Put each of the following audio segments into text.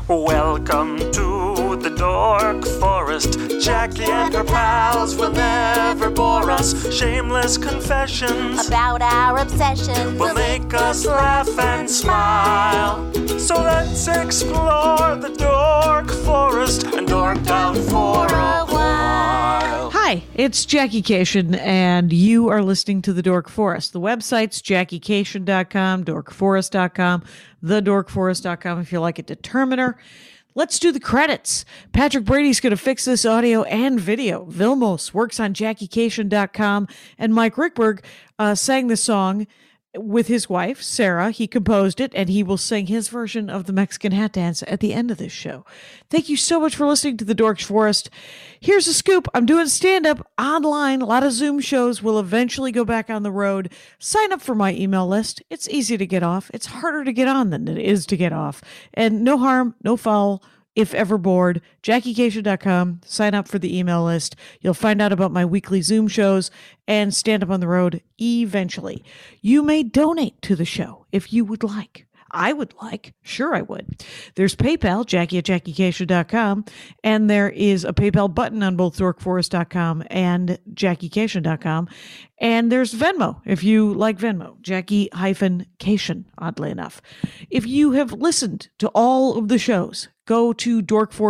Welcome to the Dork Forest. Jackie and her pals will never bore us. Shameless confessions about our obsession will make us laugh and smile. So let's explore the Dork Forest and dork out for a while. Hi, it's Jackie Cation, and you are listening to The Dork Forest. The website's JackieCation.com, DorkForest.com, TheDorkForest.com if you like a determiner. Let's do the credits. Patrick Brady's going to fix this audio and video. Vilmos works on JackieCation.com, and Mike Rickberg sang the song with his wife, Sarah. He composed it, and he will sing his version of the Mexican hat dance at the end of this show. Thank you so much for listening to The Dork Forest. Here's a scoop. I'm doing stand-up online. A lot of Zoom shows will eventually go back on the road. Sign up for my email list. It's easy to get off. It's harder to get on than it is to get off. And no harm, no foul. If ever bored, JackieCation.com, sign up for the email list. You'll find out about my weekly Zoom shows and stand up on the road eventually. You may donate to the show if you would like. I would like. Sure, I would. There's PayPal, Jackie at JackieCation.com, and there is a PayPal button on both DorkForest.com and JackieCation.com. And there's Venmo, if you like Venmo, Jackie-Cation, oddly enough. If you have listened to all of the shows, go to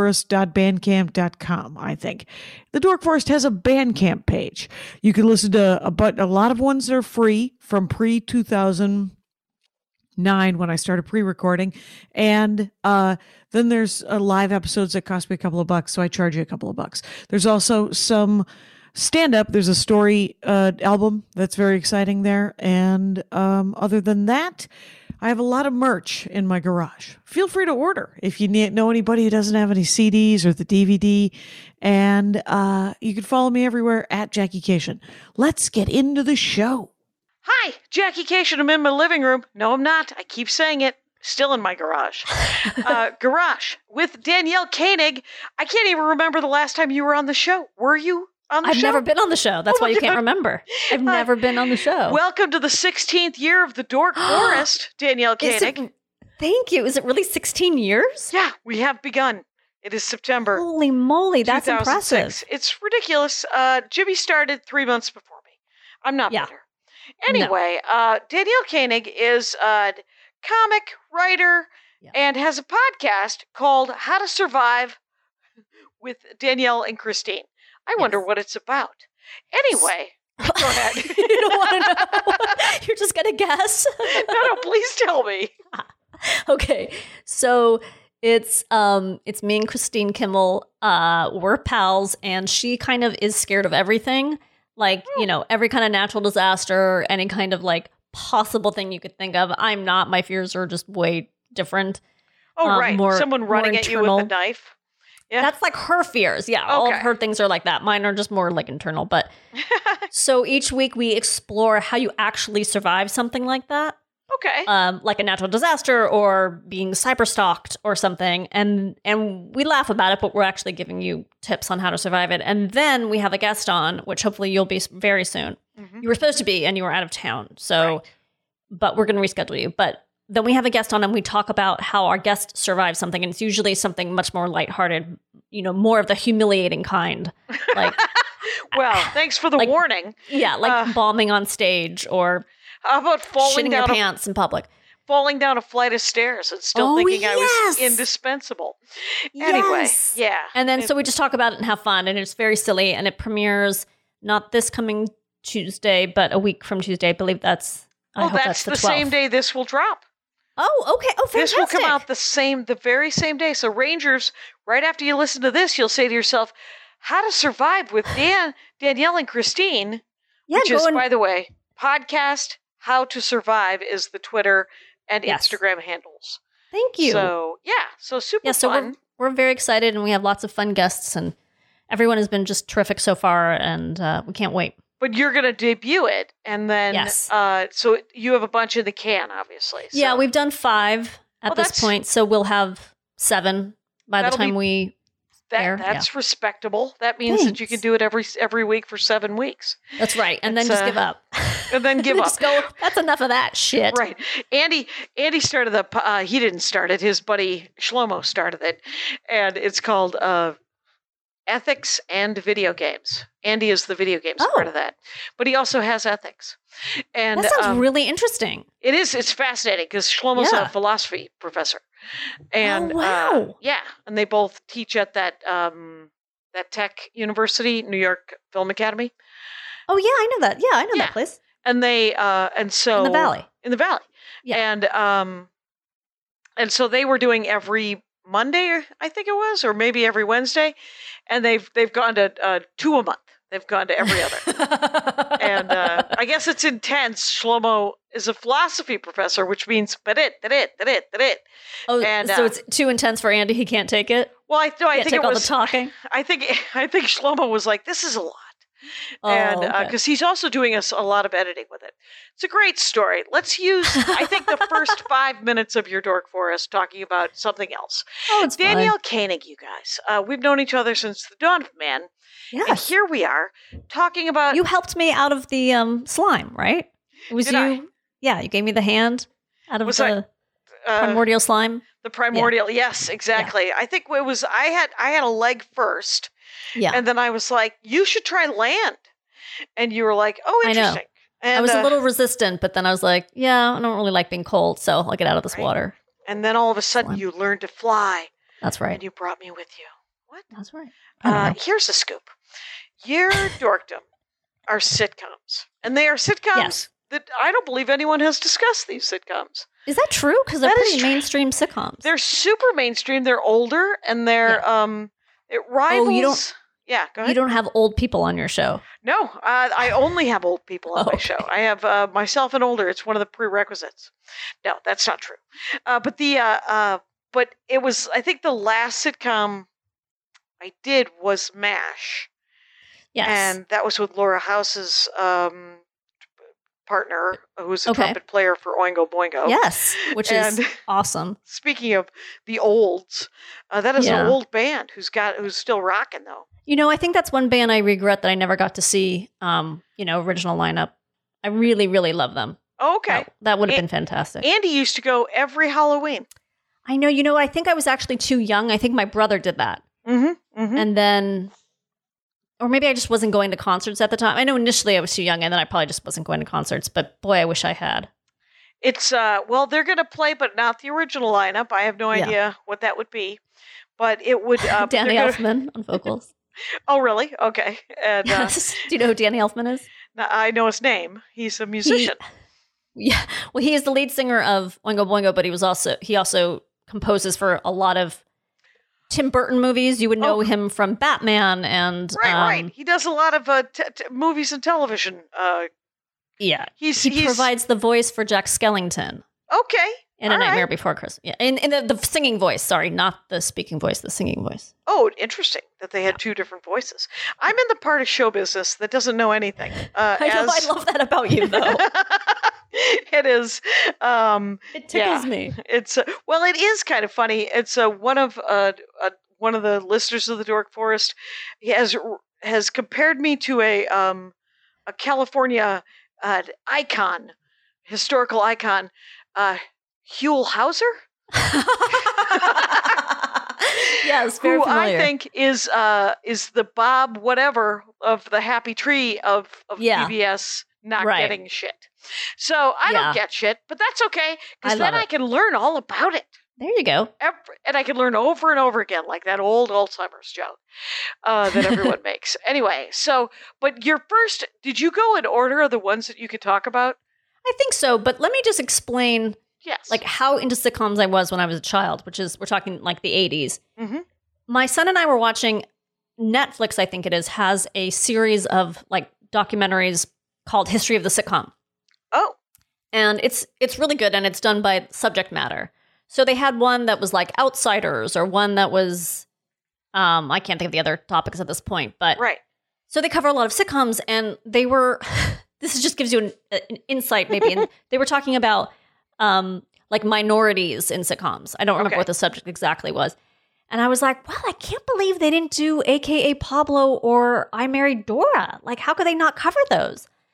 dorkforest.bandcamp.com, I think. The Dork Forest has a Bandcamp page. You can listen to a lot of ones that are free from pre-2009 when I started pre-recording. And then there's live episodes that cost me a couple of bucks, so I charge you a couple of bucks. There's also some stand-up. There's a story album that's very exciting there. And other than that, I have a lot of merch in my garage. Feel free to order if you know anybody who doesn't have any CDs or the DVD. And you can follow me everywhere at Jackie Cation. Let's get into the show. Hi, Jackie Cation. I'm in my living room. No, I'm not. I keep saying it. Still in my garage. Garage with Danielle Koenig. I can't even remember the last time you were on the show. Were you on the show? I've never been on the show. That's why you can't remember. I've never been on the show. Welcome to the 16th year of the Dork Forest, Danielle Koenig. Thank you. Is it really 16 years? Yeah, we have begun. It is September. Holy moly, that's impressive. It's ridiculous. Jimmy started 3 months before me. I'm not better. Anyway, Danielle Koenig is a comic, writer, and has a podcast called How to Survive with Danielle and Christine. I wonder what it's about. Anyway, go ahead. You don't want to know? You're just going to guess? No, please tell me. Okay, so it's me and Christine Kimmel. We're pals, and she kind of is scared of everything. Like, every kind of natural disaster, any kind of like possible thing you could think of. I'm not. My fears are just way different. Oh, right. Someone running at you with a knife. Yeah. That's like her fears. Yeah. Okay. All of her things are like that. Mine are just more like internal. But so each week we explore how you actually survive something like that. Okay. Like a natural disaster or being cyberstalked or something. And we laugh about it, but we're actually giving you tips on how to survive it. And then we have a guest on, which hopefully you'll be very soon. Mm-hmm. You were supposed to be, and you were out of town. So, but we're going to reschedule you. But then we have a guest on, and we talk about how our guest survives something. And it's usually something much more lighthearted, more of the humiliating kind. Like, well, thanks for the warning. Yeah, like bombing on stage or how about shitting your pants in public. Falling down a flight of stairs and still thinking I was indispensable. Anyway, yeah. And then so we just talk about it and have fun, and it's very silly, and it premieres not this coming Tuesday, but a week from Tuesday. I believe that's that's the 12th. Same day this will drop. Oh, okay. Oh, fantastic. This will come out the very same day. So Rangers, right after you listen to this, you'll say to yourself, How to Survive with Danielle and Christine, which is, by the way, podcast How to Survive is the Twitter and Instagram handles. Thank you. So, so super fun. We're very excited, and we have lots of fun guests, and everyone has been just terrific so far, and we can't wait. But you're going to debut it, and then, so you have a bunch in the can, obviously. So. Yeah, we've done 5 at this point, so we'll have 7 by the time we air. That's respectable. That means that you can do it every week for 7 weeks. That's right, and then just give up. and then give up. Just go, that's enough of that shit. Right. Andy started he didn't start it. His buddy Shlomo started it. And it's called Ethics and Video Games. Andy is the video games part of that. But he also has ethics. And That sounds really interesting. it is. It's fascinating because Shlomo's a philosophy professor. And wow. and they both teach at that tech university, New York Film Academy. Oh yeah, I know that. Yeah, I know that place. And they and so In the Valley. Yeah. And so they were doing every Monday, I think it was, or maybe every Wednesday, and they've gone to 2 a month. They've gone to every other. And I guess it's intense. Shlomo is a philosophy professor, which means that. Oh, and, so it's too intense for Andy. He can't take it. Well, I think take it all was the talking. I think Shlomo was like, "This is a lot." And because he's also doing a lot of editing with it. It's a great story. Let's use, I think, the first 5 minutes of your Dork Forest talking about something else. Oh, it's Danielle Koenig, you guys. We've known each other since the dawn of man. Yes. And here we are talking about... You helped me out of the slime, right? It was Did you. I? Yeah, you gave me the hand out of Was the primordial slime. The primordial, yes, exactly. Yeah. I think it was, I had a leg first. Yeah. And then I was like, you should try land. And you were like, oh, interesting. And, I was a little resistant, but then I was like, yeah, I don't really like being cold, so I'll get out of this water. And then all of a sudden you learned to fly. That's right. And you brought me with you. What? That's right. Here's the scoop. Your dorkdom are sitcoms. And they are sitcoms that I don't believe anyone has discussed these sitcoms. Is that true? Because they're pretty mainstream sitcoms. They're super mainstream. They're older and they're it rivals. Oh, you don't. Yeah, go ahead. You don't have old people on your show. No, I only have old people on my show. I have myself and older. It's one of the prerequisites. No, that's not true. But it was. I think the last sitcom I did was MASH. Yes, and that was with Laura House's partner, who's a trumpet player for Oingo Boingo. Yes, which is awesome. Speaking of the olds, that is an old band who's still rocking though. You know, I think that's one band I regret that I never got to see. Original lineup. I really, really love them. Okay, that would have been fantastic. Andy used to go every Halloween. I know. You know, I think I was actually too young. I think my brother did that. And then. Or maybe I just wasn't going to concerts at the time. I know initially I was too young, and then I probably just wasn't going to concerts. But boy, I wish I had. It's they're going to play, but not the original lineup. I have no idea what that would be, but it would. Danny Elfman on vocals. Oh, really? Okay. And, yes. Do you know who Danny Elfman is? I know his name. He's a musician. Well, he is the lead singer of Oingo Boingo, but he also composes for a lot of Tim Burton movies. You would know him from Batman and right. He does a lot of movies and television. He provides the voice for Jack Skellington. Okay, in A Nightmare Before Christmas. Yeah, in the singing voice. Sorry, not the speaking voice. The singing voice. Oh, interesting that they had two different voices. I'm in the part of show business that doesn't know anything. I love that about you, though. It is. It tickles me. It's it is kind of funny. It's one of the listeners of the Dork Forest. He has compared me to a California icon, historical icon, Huell Hauser. Yes, very familiar. I think is the Bob whatever of the Happy Tree of PBS not getting shit. So I don't get shit, but that's okay because then I can learn all about it. There you go. And I can learn over and over again, like that old Alzheimer's joke that everyone makes. Anyway, but did you go in order of the ones that you could talk about? I think so, but let me just explain like how into sitcoms I was when I was a child, which is, we're talking like the 80s. Mm-hmm. My son and I were watching Netflix, I think it is, has a series of like documentaries called History of the Sitcom. Oh. And it's really good, and it's done by subject matter. So they had one that was like Outsiders, or one that was, I can't think of the other topics at this point, but so they cover a lot of sitcoms, and they were, this just gives you an insight maybe, and they were talking about like minorities in sitcoms. I don't remember what the subject exactly was. And I was like, well, I can't believe they didn't do AKA Pablo or I Married Dora. Like, how could they not cover those?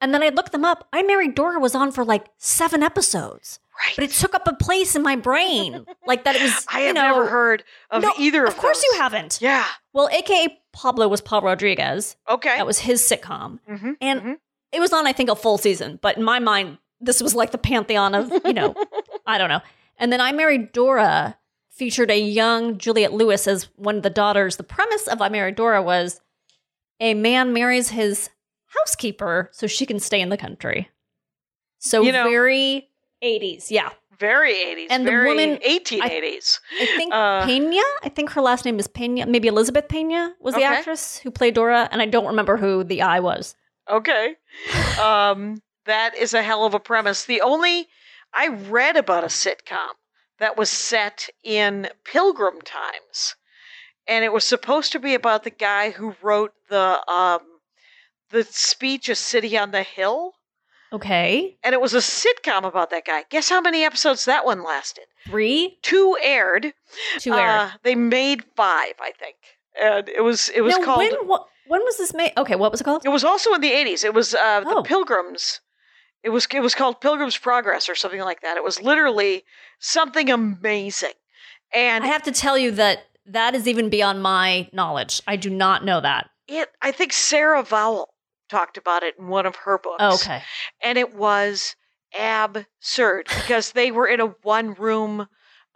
And then I looked them up. I Married Dora was on for like 7 episodes. Right. But it took up a place in my brain. Like that it was, I have never heard of either of those. Of course you haven't. Yeah. Well, AKA Pablo was Paul Rodriguez. Okay. That was his sitcom. Mm-hmm. And it was on, I think, a full season. But in my mind, this was like the pantheon of, I don't know. And then I Married Dora featured a young Juliette Lewis as one of the daughters. The premise of I Married Dora was a man marries his housekeeper so she can stay in the country. So very 80s, yeah. Very 80s. And very the woman, 1880s. I think Pena, I think her last name is Pena. Maybe Elizabeth Pena was the actress who played Dora. And I don't remember who the I was. Okay. That is a hell of a premise. I read about a sitcom that was set in Pilgrim times. And it was supposed to be about the guy who wrote the speech, A City on the Hill. Okay. And it was a sitcom about that guy. Guess how many episodes that one lasted? 3? 2 aired. 2 aired. They made 5, I think. And it was called... When was this made? Okay, what was it called? It was also in the 80s. It was the Pilgrims. It was called Pilgrim's Progress or something like that. It was literally something amazing. And I have to tell you that is even beyond my knowledge. I do not know that. I think Sarah Vowell talked about it in one of her books. Oh, okay. And it was absurd because they were in a one-room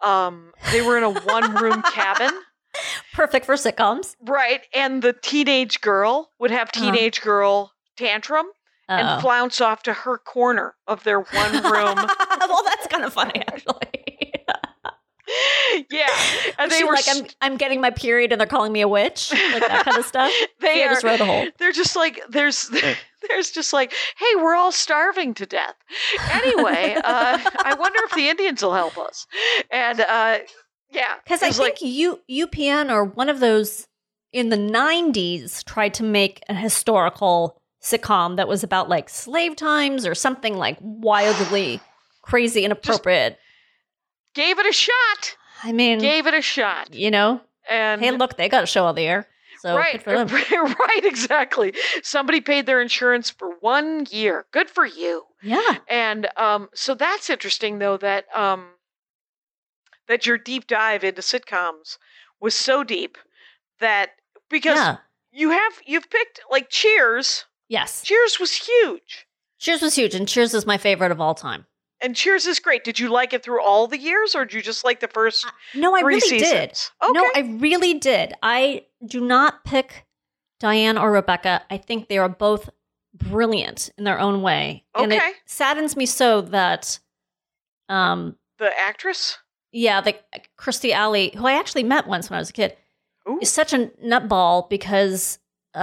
cabin. Perfect for sitcoms. Right. And the teenage girl would have teenage girl tantrum and flounce off to her corner of their one room. Well, that's kind of funny, actually. Yeah. And they were like, I'm getting my period and they're calling me a witch. Like that kind of stuff. They just wrote a hole. They're just like, there's just like, hey, we're all starving to death. Anyway, I wonder if the Indians will help us. And, yeah. Because I think UPN or one of those in the 90s tried to make a historical sitcom that was about like slave times or something like wildly crazy, inappropriate. Just gave it a shot. I mean, gave it a shot. And hey, look, they got a show on the air. So right, good for them. Right, exactly. Somebody paid their insurance for 1 year. Good for you. Yeah. And so that's interesting, though, that your deep dive into sitcoms was so deep that because you've picked like Cheers. Yes. Cheers was huge. Cheers was huge, and Cheers is my favorite of all time. And Cheers is great. Did you like it through all the years, or did you just like the first No, I 3 really seasons? did. Okay. No, I really did. I do not pick Diane or Rebecca. I think they are both brilliant in their own way. And it saddens me so that the actress? Yeah, the Kirstie Alley, who I actually met once when I was a kid, is such a nutball because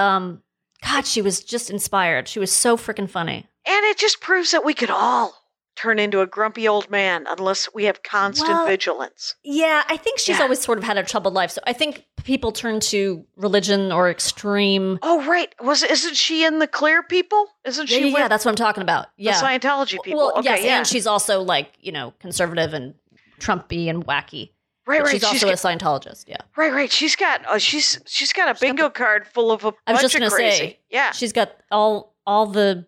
God, she was just inspired. She was so freaking funny. And it just proves that we could all turn into a grumpy old man unless we have constant vigilance. Yeah, I think she's always sort of had a troubled life. So I think people turn to religion or extreme. Oh, right. Isn't she in the Clear people? Isn't she? Yeah, that's what I'm talking about. Yeah. The Scientology people. Well, okay, yes, and she's also like, conservative and Trumpy and wacky. Right, but right. She's also a Scientologist. Yeah. Right. She's got she's got a bingo card full of a bunch of crazy. I was just going to say, yeah. She's got all the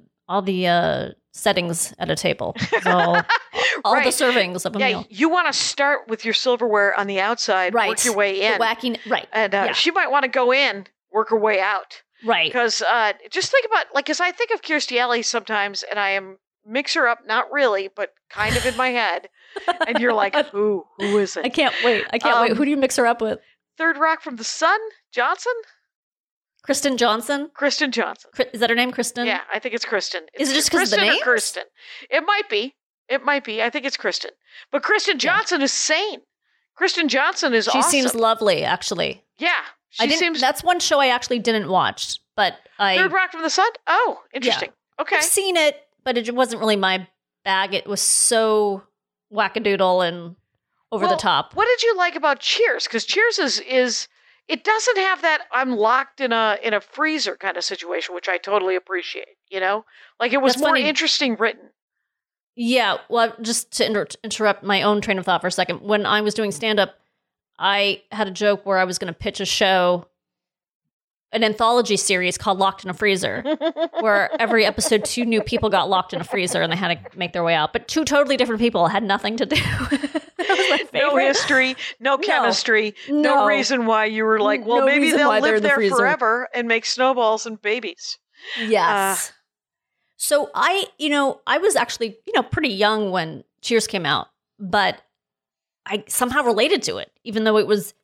settings at a table. So all the servings of a meal. You want to start with your silverware on the outside, work your way in. The wacky, right. And she might want to go in, work her way out. Right. Because just think about, because I think of Kirstie Alley sometimes, and I am mix her up, not really, but kind of in my head. And you're like, who is it? I can't wait. Wait. Who do you mix her up with? Third Rock from the Sun? Johnson? Kristen Johnson? Kristen Johnson. Is that her name, Kristen? Yeah, I think it's Kristen. Is it just because of the name? Kristen. It might be. I think it's Kristen. But Kristen Johnson is sane. Kristen Johnson is awesome. She seems lovely, actually. Yeah. That's one show I actually didn't watch, but Third Rock from the Sun? Oh, interesting. Yeah. Okay. I've seen it, but it wasn't really my bag. It was so wackadoodle and over the top. What did you like about Cheers? Because Cheers is it doesn't have that I'm locked in a freezer kind of situation, which I totally appreciate. Like it was That's more funny. interesting written. Yeah. Well, just to interrupt my own train of thought for a second, when I was doing stand up, I had a joke where I was going to pitch a show an anthology series called Locked in a Freezer, where every episode 2 new people got locked in a freezer and they had to make their way out. But 2 totally different people had nothing to do. That was my favorite. No history, no chemistry, no reason why you were like, well, No maybe reason they'll why they're live in the there freezer. forever and make snowballs and babies. Yes. So I was actually, pretty young when Cheers came out, but I somehow related to it, even though it was,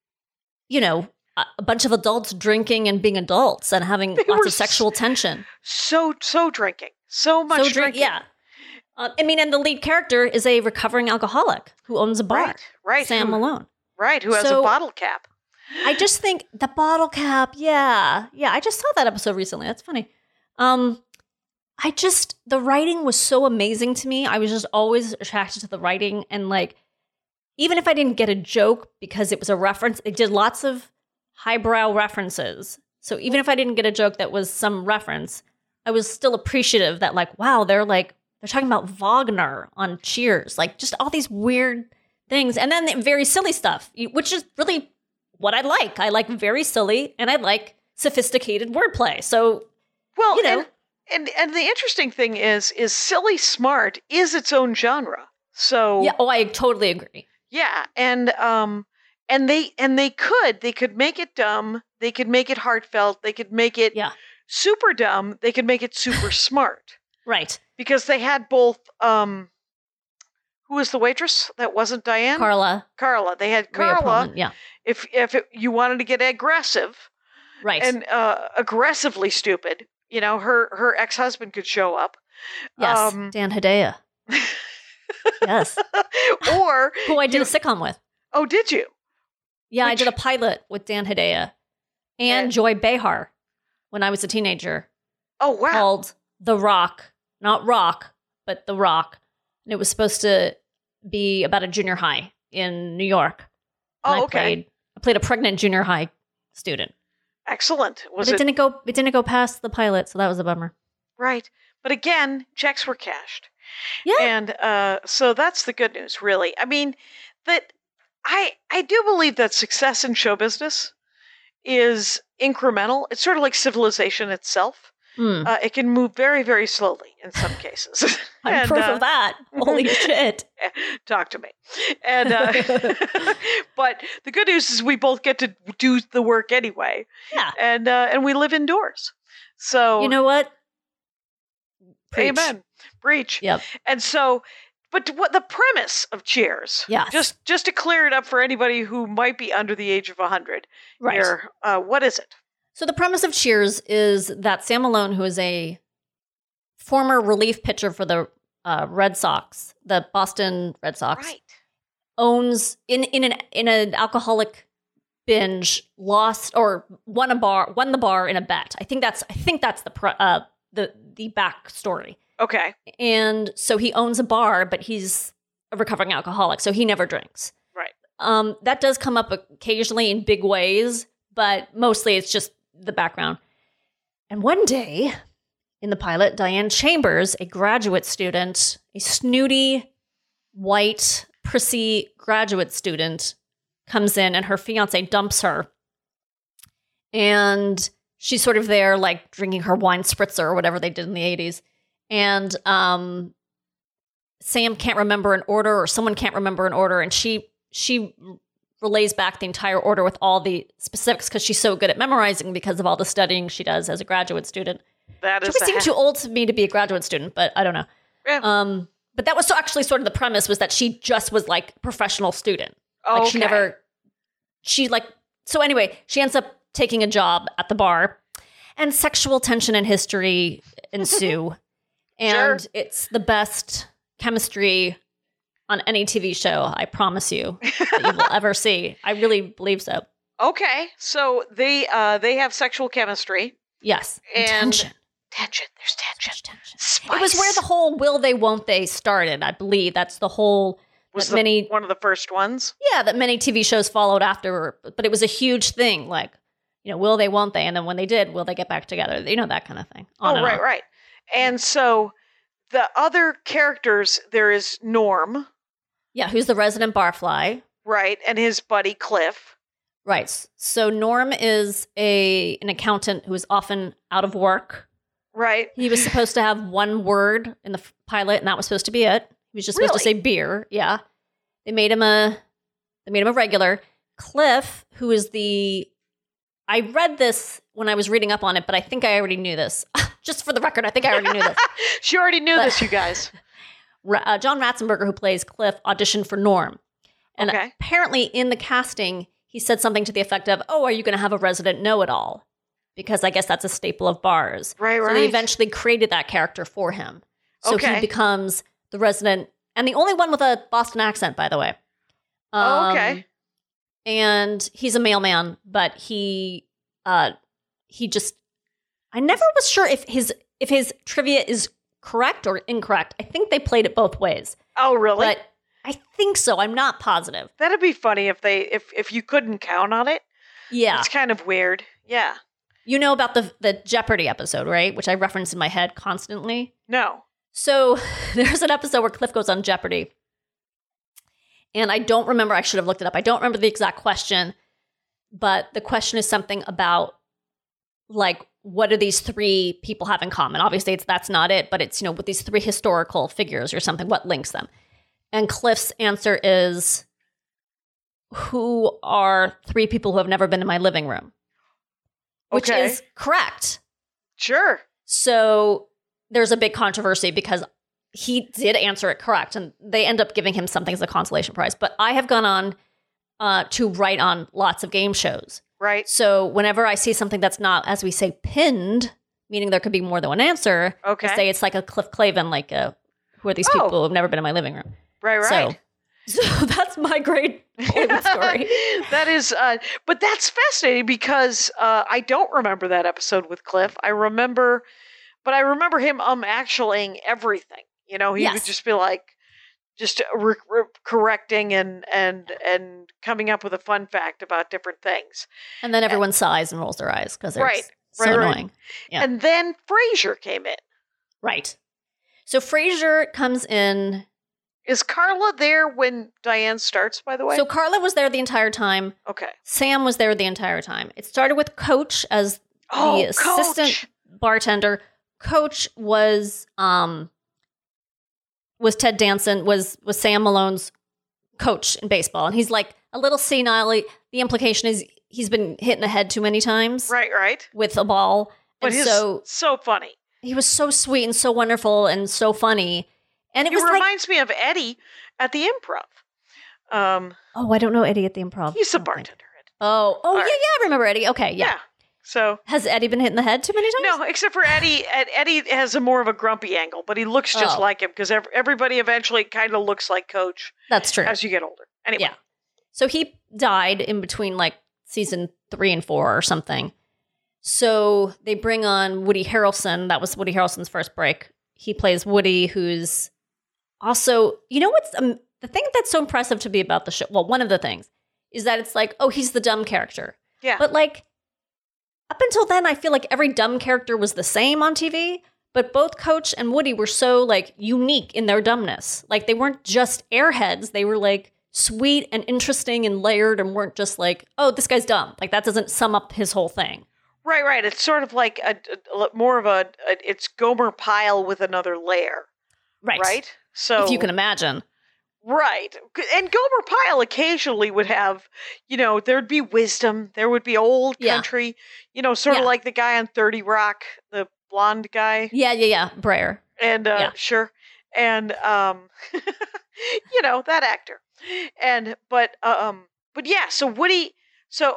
a bunch of adults drinking and being adults and having They lots were of sexual tension. So drinking. So much drinking. Yeah. And the lead character is a recovering alcoholic who owns a bar. Right. Sam Malone. Right, who has a So- bottle cap. I just think the bottle cap, yeah. I just saw that episode recently. That's funny. The writing was so amazing to me. I was just always attracted to the writing. And like, even if I didn't get a joke because it was a reference, they did lots of highbrow references. So even if I didn't get a joke that was some reference, I was still appreciative that like, wow, they're talking about Wagner on Cheers. Like just all these weird things. And then very silly stuff, which is really what I like. I like very silly and I like sophisticated wordplay. So, Well, you know. and the interesting thing is silly smart is its own genre. So Yeah, I totally agree. yeah, and they could make it dumb, they could make it heartfelt, they could make it Yeah. super dumb, they could make it super smart. Right. Because they had both who was the waitress that wasn't Diane? Carla. Carla. They had Rhea Carla. Perlman, yeah. If you wanted to get aggressive Right. and aggressively stupid, her ex-husband could show up. Yes. Dan Hedaya. Yes. Or Who I did a sitcom with. oh, did you? Yeah, I Which- did a pilot with Dan Hedaya and Joy Behar when I was a teenager Oh, wow. called The Rock. Not Rock, but The Rock. And it was supposed to be about a junior high in New York. And Oh, okay. I played a pregnant junior high student. Excellent. Was But it it didn't go past the pilot, so that was a bummer. right? But again, checks were cashed. Yeah. And so that's the good news, really. I mean, that I do believe that success in show business is incremental. It's sort of like civilization itself. Hmm. It can move very, very slowly in some cases. I'm And, proof of that. Holy shit. talk to me. And but the good news is we both get to do the work anyway. Yeah. And we live indoors. So You know what? Preach. amen. Breach. Yep. And so, but what the premise of Cheers? Yes. Just to clear it up for anybody who might be under the age of 100. Right. Here, what is it? So the premise of Cheers is that Sam Malone, who is a former relief pitcher for the Red Sox, the Boston Red Sox, Right. owns in an alcoholic binge, lost or won the bar in a bet. I think that's the backstory. Okay. And so he owns a bar, but he's a recovering alcoholic, so he never drinks. Right. That does come up occasionally in big ways, but mostly it's just the background. And one day in the pilot, Diane Chambers, a graduate student, a snooty, white, prissy graduate student, comes in and her fiance dumps her. And she's sort of there, like drinking her wine spritzer or whatever they did in the 80s. And Sam can't remember an order, or someone can't remember an order, and she relays back the entire order with all the specifics because she's so good at memorizing because of all the studying she does as a graduate student. That She is would the seem hack. too old to me to be a graduate student, but I don't know. Yeah. But that was actually sort of the premise, was that she just was like a professional student. Oh, Like okay. So anyway, she ends up taking a job at the bar, and sexual tension and history ensue. And Sure. it's the best chemistry on any TV show, I promise you, that you will ever see. I really believe so. Okay. So they have sexual chemistry. Yes. And tension. Tension. There's tension. Such tension. Spice. It was where the whole will they, won't they started, I believe. That's the whole... was that many one of the first ones. Yeah, that many TV shows followed after, but it was a huge thing. Like, will they, won't they? And then when they did, will they get back together? That kind of thing. On and on. Right. And so the other characters, there is Norm, Yeah, who's the resident barfly? right, and his buddy Cliff. Right. So Norm is an accountant who is often out of work. Right. He was supposed to have one word in the pilot, and that was supposed to be it. He was just supposed to say beer. Yeah. They made him a regular. Cliff, who is I read this when I was reading up on it, but I think I already knew this. Just for the record, I think I already knew this. She already knew this, you guys. John Ratzenberger, who plays Cliff, auditioned for Norm. And apparently in the casting, he said something to the effect of, "Oh, are you going to have a resident know-it-all?" Because I guess that's a staple of bars. Right. So they eventually created that character for him. So he becomes the resident, and the only one with a Boston accent, by the way. Okay. And he's a mailman, but he just, I never was sure if his trivia is correct or incorrect. I think they played it both ways. Oh, really? But I think so. I'm not positive. That'd be funny if you couldn't count on it. Yeah. It's kind of weird. Yeah. You know about the Jeopardy episode, right? Which I reference in my head constantly. No. So there's an episode where Cliff goes on Jeopardy. And I don't remember, I should have looked it up. I don't remember the exact question, but the question is something about, like, what do these three people have in common? Obviously, that's not it, but it's, with these three historical figures or something, what links them? And Cliff's answer is, who are three people who have never been in my living room? Which is correct. Sure. So there's a big controversy because he did answer it correct, and they end up giving him something as a consolation prize. But I have gone on to write on lots of game shows. Right. So whenever I see something that's not, as we say, pinned, meaning there could be more than one answer, I say it's like a Cliff Clavin, like who are these people who have never been in my living room? Right. So that's my great Hollywood story. That is, but that's fascinating because I don't remember that episode with Cliff. I remember him actuallying everything. He would just be like, just correcting and coming up with a fun fact about different things. And then everyone sighs and rolls their eyes because they're so annoying. Yeah. And then Frasier came in. Right. So Frasier comes in. Is Carla there when Diane starts, by the way? So Carla was there the entire time. Okay. Sam was there the entire time. It started with Coach as the assistant bartender. Coach was Ted Danson, was Sam Malone's coach in baseball. And he's like a little senile. The implication is he's been hit in the head too many times. Right. With a ball. But he's so funny. He was so sweet and so wonderful and so funny. And it reminds me of Eddie at the Improv. I don't know Eddie at the Improv. He's a bartender. Yeah, I remember Eddie. Okay, yeah. So has Eddie been hit in the head too many times? No, except for Eddie. Eddie has a more of a grumpy angle, but he looks just like him because everybody eventually kind of looks like Coach. That's true. As you get older. Anyway. Yeah. So he died in between like season 3 and 4 or something. So they bring on Woody Harrelson. That was Woody Harrelson's first break. He plays Woody, who's also, what's the thing that's so impressive to me about the show? Well, one of the things is that it's like, he's the dumb character. Yeah. But like, up until then, I feel like every dumb character was the same on TV. But both Coach and Woody were so like unique in their dumbness. Like they weren't just airheads. They were like sweet and interesting and layered and weren't just like, oh, this guy's dumb. Like that doesn't sum up his whole thing. Right. It's sort of like more of it's Gomer Pyle with another layer. Right? So if you can imagine. Right. And Gomer Pyle occasionally would have, there'd be wisdom. There would be old country, sort of like the guy on 30 Rock, the blonde guy. Yeah. Breyer. And, sure. And, that actor. And, but yeah, so Woody, so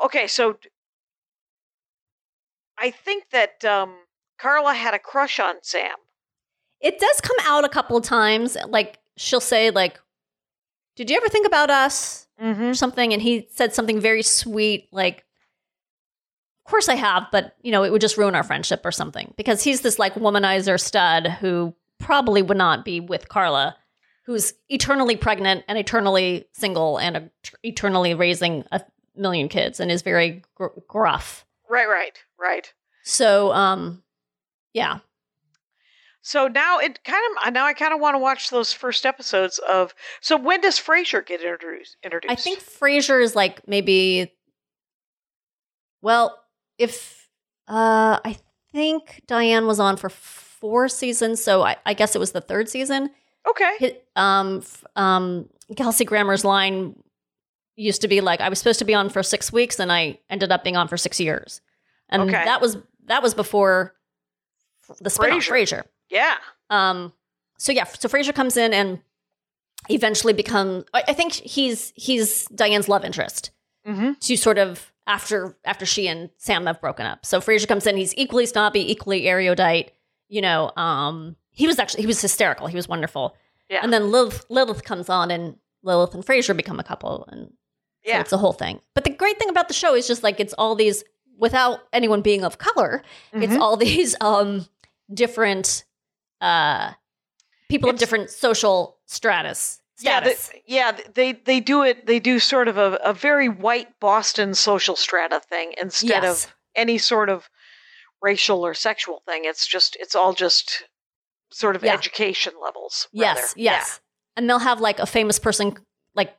I think that Carla had a crush on Sam. It does come out a couple of times. Like, she'll say, like, did you ever think about us? Mm-hmm. Or something. And he said something very sweet, like, of course I have, but, it would just ruin our friendship or something. Because he's this, like, womanizer stud who probably would not be with Carla, who's eternally pregnant and eternally single and eternally raising 1 million kids and is very gruff. Right. So, yeah. So now I kind of want to watch those first episodes of. So when does Frasier get introduced? I think Frasier is like maybe Well, if I think Diane was on for 4 seasons, so I guess it was the 3rd season. Okay. Kelsey Grammer's line used to be like, I was supposed to be on for 6 weeks, and I ended up being on for 6 years, and that was before the spin-off Frasier. Yeah. So Frasier comes in and eventually becomes. I think he's Diane's love interest. Mm-hmm. To sort of after she and Sam have broken up. So Frasier comes in. He's equally snobby, equally erudite. He was hysterical. He was wonderful. Yeah. And then Lilith comes on, and Lilith and Frasier become a couple, and so it's a whole thing. But the great thing about the show is just like it's all these, without anyone being of color, it's all these different people of different social status. They do it. They do sort of a very white Boston social strata thing instead of any sort of racial or sexual thing. It's all just sort of education levels. Yes. And they'll have like a famous person, like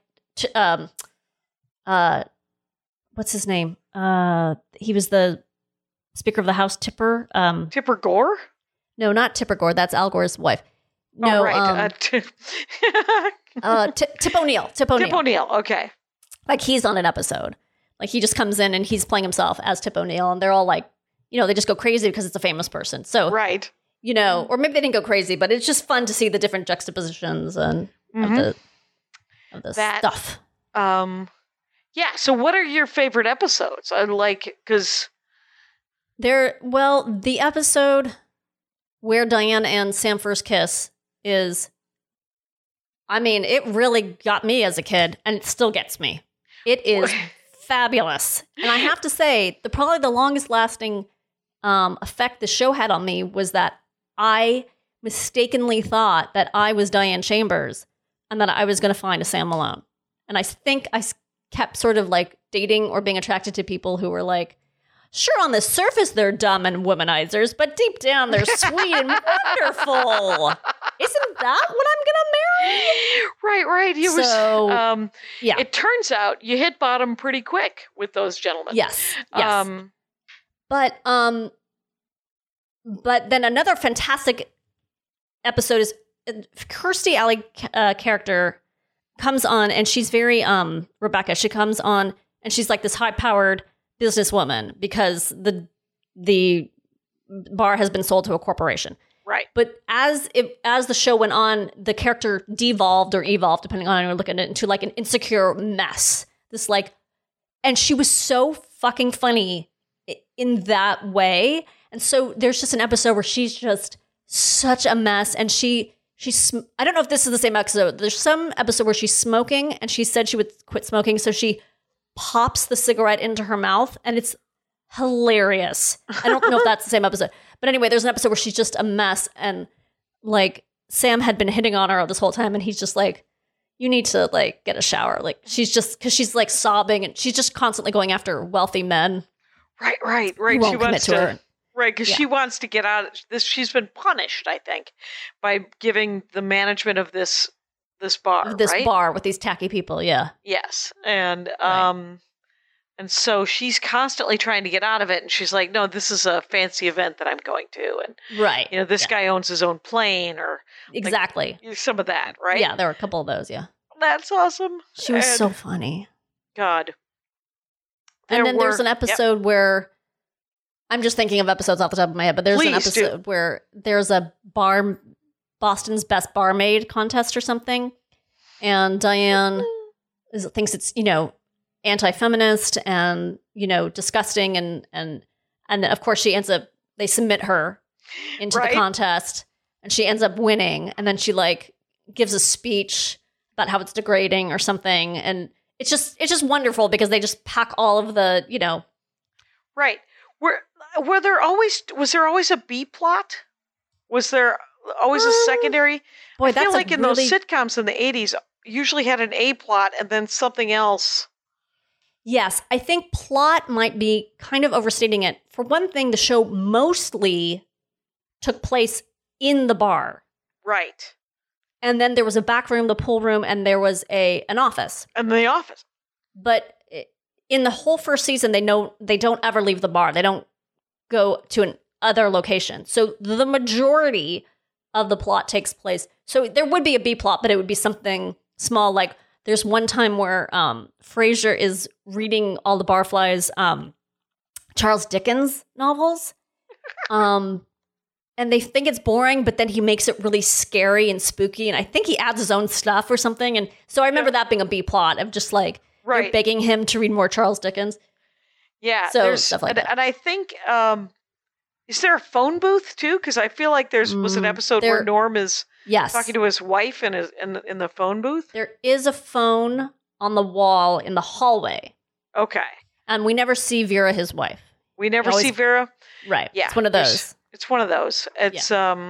what's his name? He was the Speaker of the House, Tipper. Tipper Gore? No, not Tipper Gore. That's Al Gore's wife. No, Tip O'Neill. Tip O'Neill, okay. Like he's on an episode. Like he just comes in and he's playing himself as Tip O'Neill, and they're all like, they just go crazy because it's a famous person. So, right. Or maybe they didn't go crazy, but it's just fun to see the different juxtapositions and of the stuff. So what are your favorite episodes? Because the episode where Diane and Sam first kiss is, it really got me as a kid, and it still gets me. It is fabulous. And I have to say, probably the longest lasting effect the show had on me was that I mistakenly thought that I was Diane Chambers and that I was going to find a Sam Malone. And I think I kept sort of like dating or being attracted to people who were like, sure, on the surface they're dumb and womanizers, but deep down they're sweet and wonderful. Isn't that what I'm going to marry? Right. It turns out you hit bottom pretty quick with those gentlemen. Yes. But then another fantastic episode is Kirstie Alley character comes on, and she's very Rebecca. She comes on and she's like this high-powered businesswoman because the bar has been sold to a corporation. Right. But as the show went on, the character devolved or evolved, depending on how you're looking at it, into like an insecure mess. And she was so fucking funny in that way. And so there's just an episode where she's just such a mess, and she's I don't know if this is the same episode. There's some episode where she's smoking, and she said she would quit smoking, so she pops the cigarette into her mouth, and it's hilarious. I don't know if that's the same episode. But anyway, there's an episode where she's just a mess, and like Sam had been hitting on her this whole time, and he's just like, you need to like get a shower. Like because she's like sobbing, and she's just constantly going after wealthy men. Right. Who won't commit to her. Right, because she wants to get out of this. She's been punished, I think, by giving the management of this bar. This bar with these tacky people, yeah. Yes. And and so she's constantly trying to get out of it, and she's like, no, this is a fancy event that I'm going to. And this guy owns his own plane, or exactly. Like, some of that, right? Yeah, there were a couple of those, yeah. That's awesome. She was so funny. God. And then there's an episode where I'm just thinking of episodes off the top of my head, but there's an episode where there's a Boston's Best Barmaid contest or something, and Diane thinks it's anti-feminist and disgusting, and of course they submit her into the contest, and she ends up winning, and then she like gives a speech about how it's degrading or something, and it's just wonderful because they just pack all of the right. Was there always a B plot? Was there always a secondary? Boy, I feel like in those sitcoms in the 80s usually had an A plot and then something else. Yes, I think plot might be kind of overstating it. For one thing, the show mostly took place in the bar. Right. And then there was a back room, the pool room, and there was an office. And the office. But in the whole first season, they don't ever leave the bar. They don't go to an other location. So the majority of the plot takes place. So there would be a B plot, but it would be something small. Like there's one time where Frasier is reading all the barflies Charles Dickens novels. And they think it's boring, but then he makes it really scary and spooky. And I think he adds his own stuff or something. And so I remember that being a B plot of just like they're begging him to read more Charles Dickens. Yeah. So stuff like that. And I think, is there a phone booth too? Because I feel like was an episode where Norm is talking to his wife in the phone booth. There is a phone on the wall in the hallway. Okay. And we never see Vera, his wife. We never see Vera? Right. Yeah. It's one of those. It's one of those. It's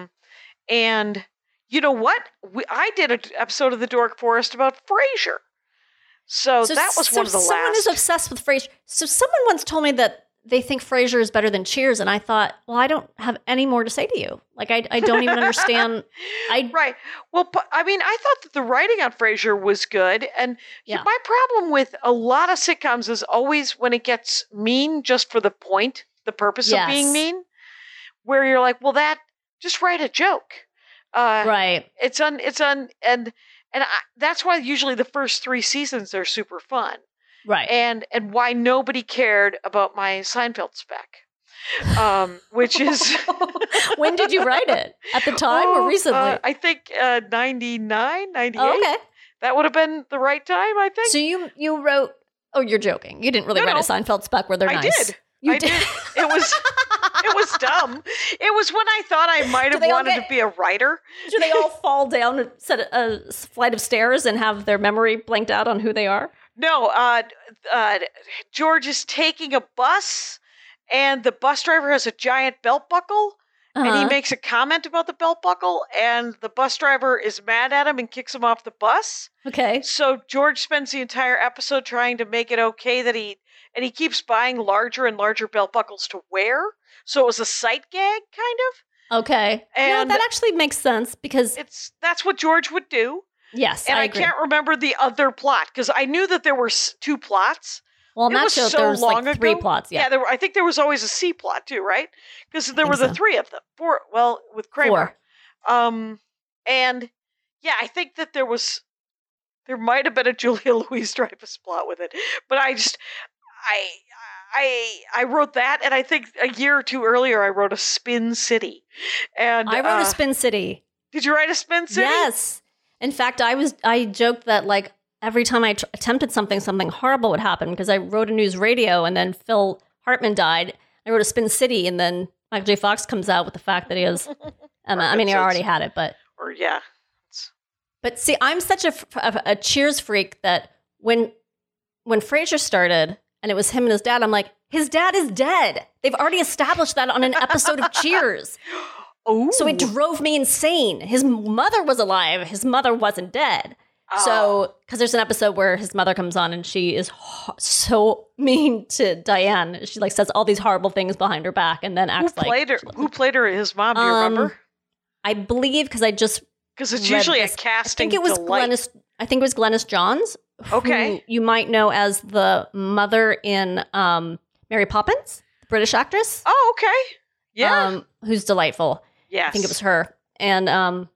and you know what? I did an episode of The Dork Forest about Frasier. So that was one of the last. Someone is obsessed with Frasier. So someone once told me that they think Frasier is better than Cheers, and I thought, well, I don't have any more to say to you. Like I don't even understand. Right. Well, I mean, I thought that the writing on Frasier was good, and my problem with a lot of sitcoms is always when it gets mean just for the purpose of being mean. Where you're like, well, just write a joke, right? And that's why usually the first 3 seasons are super fun, right? And why nobody cared about my Seinfeld spec, which is when did you write it? At the time or recently? I think 99, 98. Oh, okay, that would have been the right time. I think. So you wrote? Oh, you're joking. You didn't really write a Seinfeld spec where they're nice. I did. I did. It was dumb. It was when I thought I might have wanted to be a writer. Do they all fall down a flight of stairs and have their memory blanked out on who they are? No. George is taking a bus, and the bus driver has a giant belt buckle, and he makes a comment about the belt buckle, and the bus driver is mad at him and kicks him off the bus. Okay. So George spends the entire episode trying to make it okay that he keeps buying larger and larger belt buckles to wear. So it was a sight gag, kind of. Okay. And that actually makes sense because that's what George would do. Yes, and I agree. can't remember the other plot because I knew that there were 2 plots. Well, not so there was like 3 plots. Yeah, I think there was always a C plot too, right? Because there were the 3 of them. 4. Well, with Kramer. 4. And yeah, I think that there might have been a Julia Louis-Dreyfus plot with it, but I wrote that, and I think a year or 2 earlier I wrote a Spin City. And I wrote a Spin City. Did you write a Spin City? Yes. In fact, I joked that like every time I attempted something horrible would happen because I wrote a news radio, and then Phil Hartman died. I wrote a Spin City, and then Michael J. Fox comes out with the fact that he has. I mean, he already had it, but yeah. But see, I'm such a Cheers freak that when Frasier started. And it was him and his dad. I'm like, his dad is dead. They've already established that on an episode of Cheers. Oh. So it drove me insane. His mother was alive. His mother wasn't dead. So, because there's an episode where his mother comes on and she is so mean to Diane. She like says all these horrible things behind her back and then acts Who played her? His mom? Do you remember? I believe because it's usually a casting. I think it was Glennis Johns. Okay. Who you might know as the mother in Mary Poppins, the British actress. Oh, okay. Yeah. Who's delightful. Yes. I think it was her. And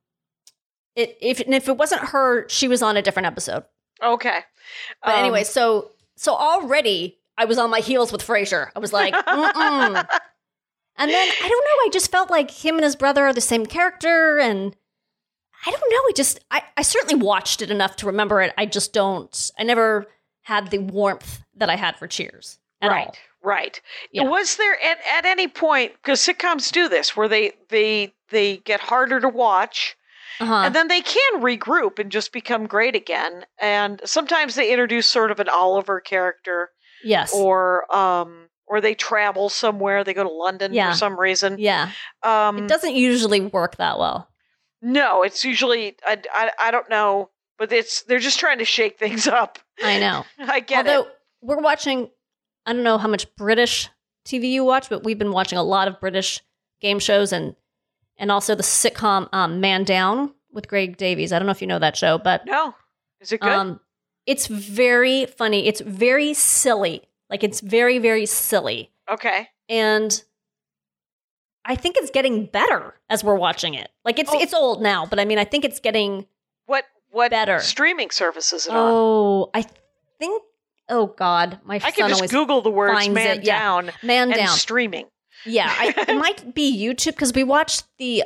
if it wasn't her, she was on a different episode. Okay. But anyway, so already I was on my heels with Frasier. I was like, mm-mm. And then, I don't know, I just felt like him and his brother are the same character, and I don't know. I certainly watched it enough to remember it. I never had the warmth that I had for Cheers at all. Right. Yeah. Was there at any point, because sitcoms do this, where they get harder to watch, and then they can regroup and just become great again. And sometimes they introduce sort of an Oliver character. Yes. Or they travel somewhere. They go to London for some reason. Yeah. It doesn't usually work that well. No, it's usually, I don't know, but they're just trying to shake things up. I know. I get it. Although we're watching, I don't know how much British TV you watch, but we've been watching a lot of British game shows and also the sitcom Man Down with Greg Davies. I don't know if you know that show, but... No. Is it good? It's very funny. It's very silly. Like it's very, very silly. Okay. And I think it's getting better as we're watching it. Like it's old now, but I mean, I think it's getting What better. streaming service is it on? Oh, I think. Oh God, my I son can just always Google the words finds "man it. Yeah. down" Man and down. streaming. Yeah, it might be YouTube because we watched the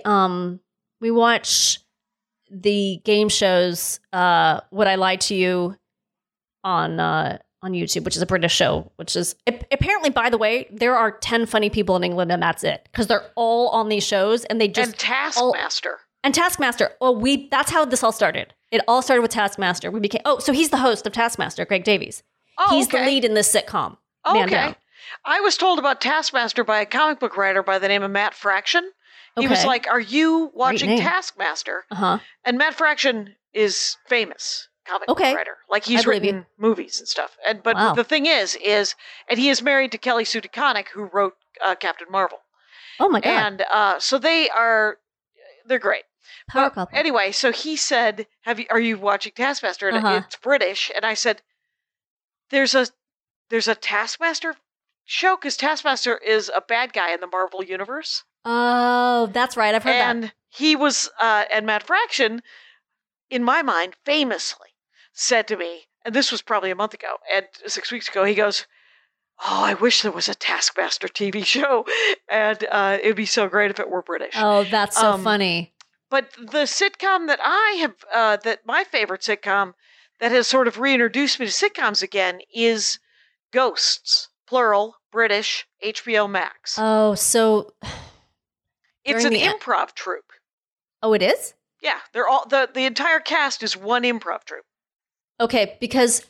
game shows. Would I Lie to You on YouTube, which is a British show. Which is apparently, by the way, there are 10 funny people in England, and that's it because they're all on these shows, and they just And Taskmaster. And Taskmaster. Well, that's how this all started. It all started with Taskmaster. We became so he's the host of Taskmaster, Greg Davies. Oh, He's okay. the lead in this sitcom. Oh, Man okay. Down. I was told about Taskmaster by a comic book writer by the name of Matt Fraction. He was Okay. like, "Are you watching name. Taskmaster?" Uh-huh. And Matt Fraction is famous comic book Okay. writer. Like I he's believe written movies and stuff. But Wow. the thing is, and he is married to Kelly Sue DeConnick, who wrote Captain Marvel. Oh my God. And so they're great. Power Well, couple. anyway, so he said, "Are you watching Taskmaster?" And Uh-huh. it's British. And I said, "There's a Taskmaster show because Taskmaster is a bad guy in the Marvel universe." Oh, that's right. I've heard that. And he was, and Matt Fraction, in my mind, famously said to me, and this was probably a month ago, and 6 weeks ago, he goes, "Oh, I wish there was a Taskmaster TV show, and it'd be so great if it were British." Oh, that's so funny. But the sitcom that I have, that my favorite sitcom that has sort of reintroduced me to sitcoms again is Ghosts, plural, British, HBO Max. Oh, so It's an during the- improv troupe. it is? Yeah, they're all the entire cast is one improv troupe. Okay, because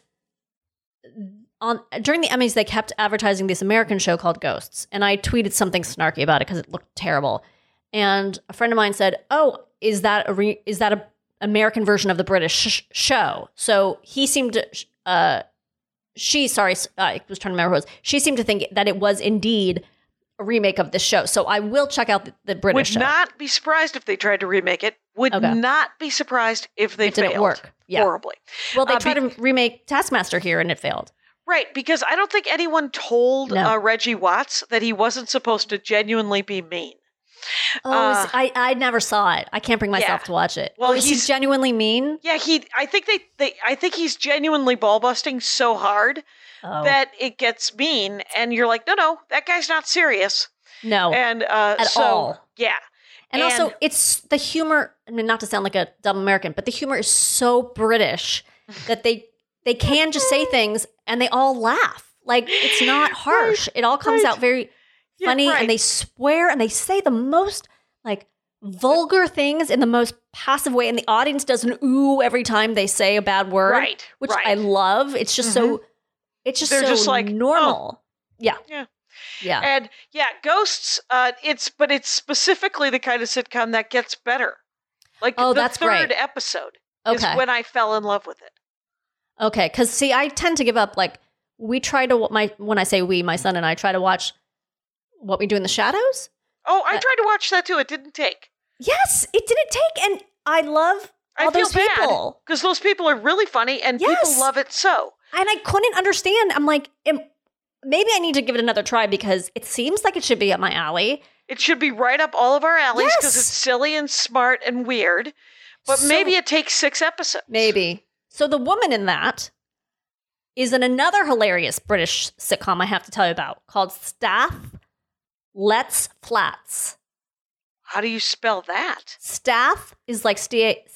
during the Emmys they kept advertising this American show called Ghosts, and I tweeted something snarky about it because it looked terrible. And a friend of mine said, "Oh, is that a American version of the British show?" So he seemed to. I was trying to remember who it was. She seemed to think that it was indeed a remake of this show. So I will check out the British Would show. not be surprised if they tried to remake it. Would Okay. not be surprised if they It didn't failed work. Yeah. horribly. Well, they tried to remake Taskmaster here, and it failed. Right, because I don't think anyone told No. Reggie Watts that he wasn't supposed to genuinely be mean. Oh, I never saw it. I can't bring myself yeah. to watch it. Well, is he he's- genuinely mean? Yeah, I think he's genuinely ball busting so hard Oh. that it gets mean, and you're like, no, that guy's not serious. No. And At so all. yeah, And also, it's the humor. I mean, not to sound like a dumb American, but the humor is so British that they can just say things and they all laugh. Like it's not harsh. It all comes out very Yeah, funny, right. and they swear and they say the most like vulgar things in the most passive way, and the audience does an ooh every time they say a bad word, Right, Which right. I love. It's just so. It's just They're so just like, normal. Yeah. Yeah. Yeah. And yeah, Ghosts. It's specifically the kind of sitcom that gets better. Like Oh, the that's third great. episode Okay. is when I fell in love with it. Okay, because see, I tend to give up. Like we try to when I say we, my son and I try to watch What We Do in the Shadows. Oh, I tried to watch that too. It didn't take. Yes, it didn't take, and I love all I feel those people, because those people are really funny and Yes. people love it so. and I couldn't understand. I'm like, maybe I need to give it another try because it seems like it should be up my alley. It should be right up all of our alleys because Yes. it's silly and smart and weird. But So- maybe it takes 6 episodes. Maybe. So the woman in that is in another hilarious British sitcom I have to tell you about called Staff Lets Flats. How do you spell that? Staff is like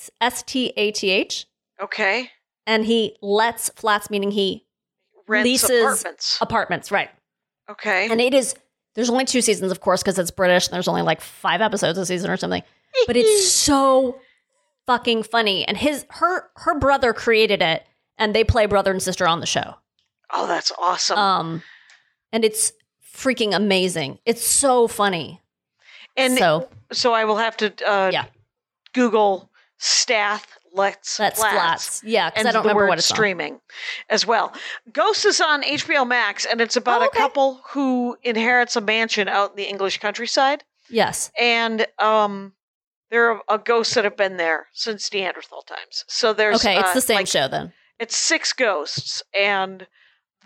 Stath, Okay. and he lets flats, meaning he Rents leases apartments. apartments, right? Okay. And it is, there's only 2 seasons, of course, because it's British, and there's only like 5 episodes a season or something. But it's so fucking funny. And her brother created it, and they play brother and sister on the show. Oh, that's awesome. And it's freaking amazing. It's so funny. and So I will have to yeah, Google Stath Let's that's flats. Yeah, because and I don't the remember word what it's on. streaming as well. Ghost is on HBO Max, and it's about Oh, okay. a couple who inherits a mansion out in the English countryside. Yes. And there are ghosts that have been there since Neanderthal times. So there's Okay, it's the same like, show then. It's 6 ghosts, and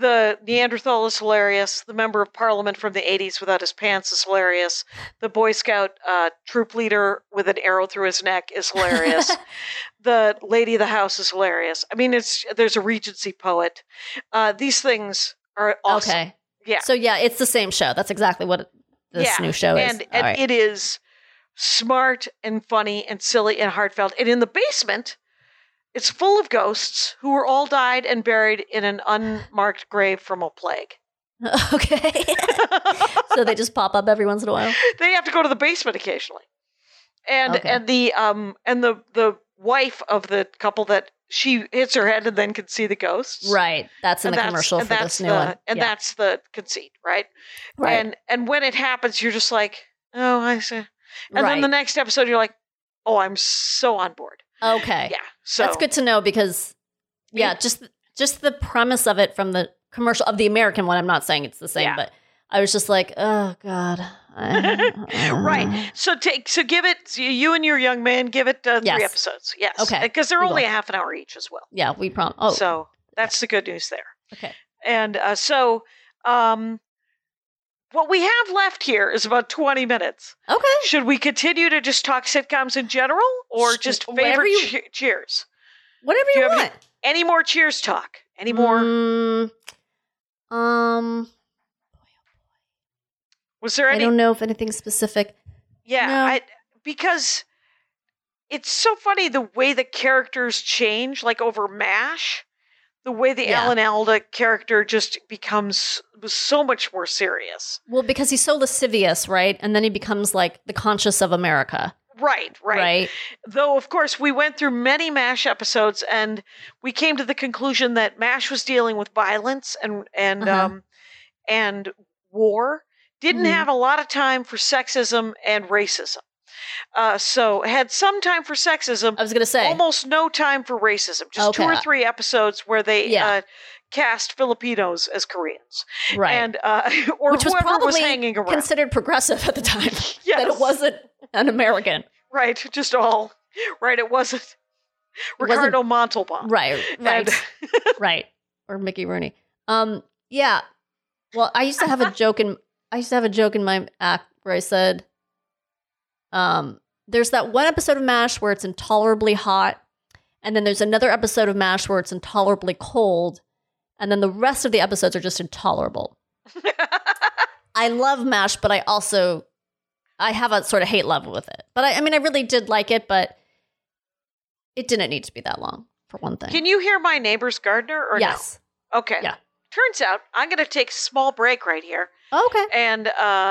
The Neanderthal is hilarious. The member of parliament from the 80s without his pants is hilarious. The Boy Scout troop leader with an arrow through his neck is hilarious. The lady of the house is hilarious. I mean, there's a Regency poet. These things are awesome. Okay. Yeah. So yeah, it's the same show. That's exactly what this new show is. And All right. it is smart and funny and silly and heartfelt. And in the basement, it's full of ghosts who were all died and buried in an unmarked grave from a plague. Okay. So they just pop up every once in a while. They have to go to the basement occasionally. And the wife of the couple that she hits her head and then can see the ghosts. Right. That's in the commercial for this new one. And that's the conceit, right? Right. And when it happens, you're just like, oh, I see. And then Right. the next episode, you're like, oh, I'm so on board. Okay. Yeah. So That's good to know because just the premise of it from the commercial of the American one, I'm not saying it's the same, but I was just like, oh God. Right. So give it, you and your young man, give it 3 episodes. Yes. Okay. Because they're only a half an hour each as well. Yeah, we promise. Oh. So that's the good news there. Okay. And what we have left here is about 20 minutes. Okay. Should we continue to just talk sitcoms in general or just Whatever favorite Cheers? Whatever Do you you have want. Any more Cheers talk? Any more? Was there I any? don't know if anything specific. Yeah, No. because it's so funny the way the characters change, like over MASH, the way the Yeah. Alan Alda character just was so much more serious. Well, because he's so lascivious, right? And then he becomes like the conscious of America. Right. Though, of course, we went through many MASH episodes, and we came to the conclusion that MASH was dealing with violence and war. Didn't have a lot of time for sexism and racism. So had some time for sexism. I was going to say. Almost no time for racism. Just 2 or 3 episodes where they cast Filipinos as Koreans. Right. And or which was whoever probably was hanging around. considered progressive at the time. Yes. That it wasn't an American. Right. Just all. Right. It wasn't Ricardo Montalban. Right. Right. Or Mickey Rooney. Yeah. Well, I used to have a joke in my act where I said, there's that one episode of MASH where it's intolerably hot, and then there's another episode of MASH where it's intolerably cold, and then the rest of the episodes are just intolerable. I love MASH, but I have a sort of hate love with it. But I mean, I really did like it, but it didn't need to be that long, for one thing. Can you hear my neighbor's gardener or yes. no? Okay. Yeah. Turns out I'm going to take a small break right here. Okay. And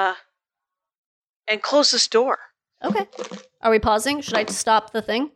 close this door. Okay. Are we pausing? Should I stop the thing?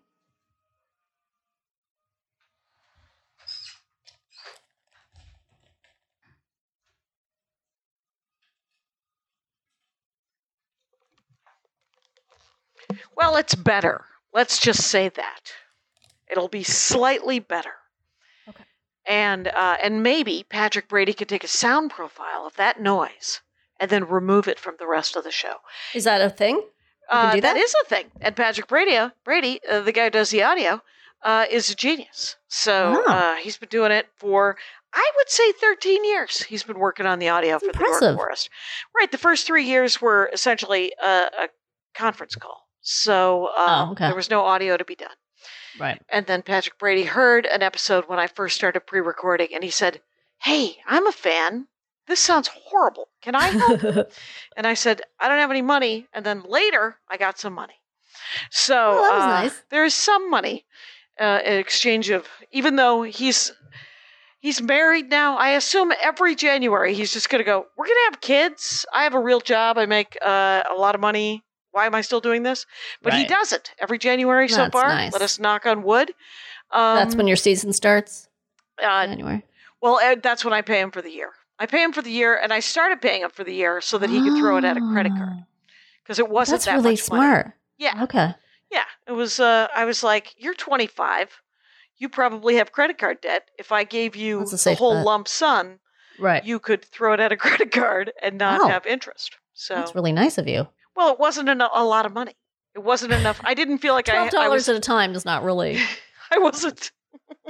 Well, it's better. Let's just say that. It'll be slightly better. Okay. And maybe Patrick Brady could take a sound profile of that noise and then remove it from the rest of the show. Is that a thing? You can do that? That is a thing. And Patrick Brady, the guy who does the audio, is a genius. So he's been doing it for, I would say, 13 years. He's been working on the audio for the Dork Forest. Right. The first 3 years were essentially a conference call. So there was no audio to be done. Right. And then Patrick Brady heard an episode when I first started pre-recording, and he said, "Hey, I'm a fan. This sounds horrible. Can I help?" And I said, "I don't have any money." And then later, I got some money. So that was nice. There is some money in exchange of, even though he's married now, I assume every January he's just going to go, "We're going to have kids. I have a real job. I make a lot of money. Why am I still doing this?" But he doesn't. Every January so far. Nice. Let us knock on wood. That's when your season starts? January. Well, that's when I pay him for the year. I pay him for the year, and I started paying him for the year so that he could throw it at a credit card. Because it wasn't That's that really much smart. money. Yeah. Okay. Yeah. It was, I was like, "You're 25. You probably have credit card debt. If I gave you That's a the safe whole bet. lump sum, Right. you could throw it at a credit card and not have interest." So, That's really nice of you. well, it wasn't a lot of money. It wasn't enough. I didn't feel like $12 I was at a time does not really. I wasn't.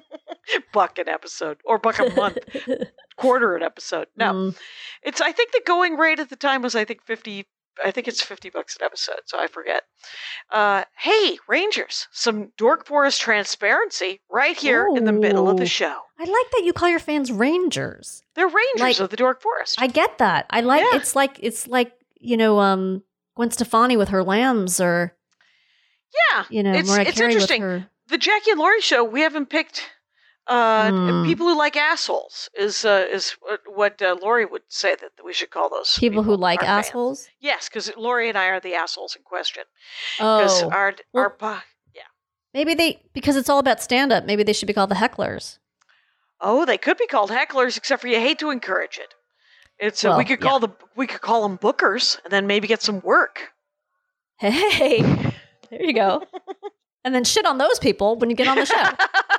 buck an episode or buck a month, quarter an episode. No, I think the going rate at the time was, I think it's $50 an episode. So I forget. Hey, Rangers, some Dork Forest transparency right here in the middle of the show. I like that you call your fans Rangers. They're Rangers of the Dork Forest. I get that. I like, it's like, Gwen Stefani with her lambs, or Mariah it's Carey interesting. with her. The Jackie and Laurie show, we haven't picked people who like assholes is what Laurie would say that we should call those people who like our assholes. Fans. Yes, because Laurie and I are the assholes in question. Oh, maybe because it's all about stand-up. Maybe they should be called the hecklers. Oh, they could be called hecklers, except for you hate to encourage it. It's we could call them bookers, and then maybe get some work. Hey, there you go. And then shit on those people when you get on the show.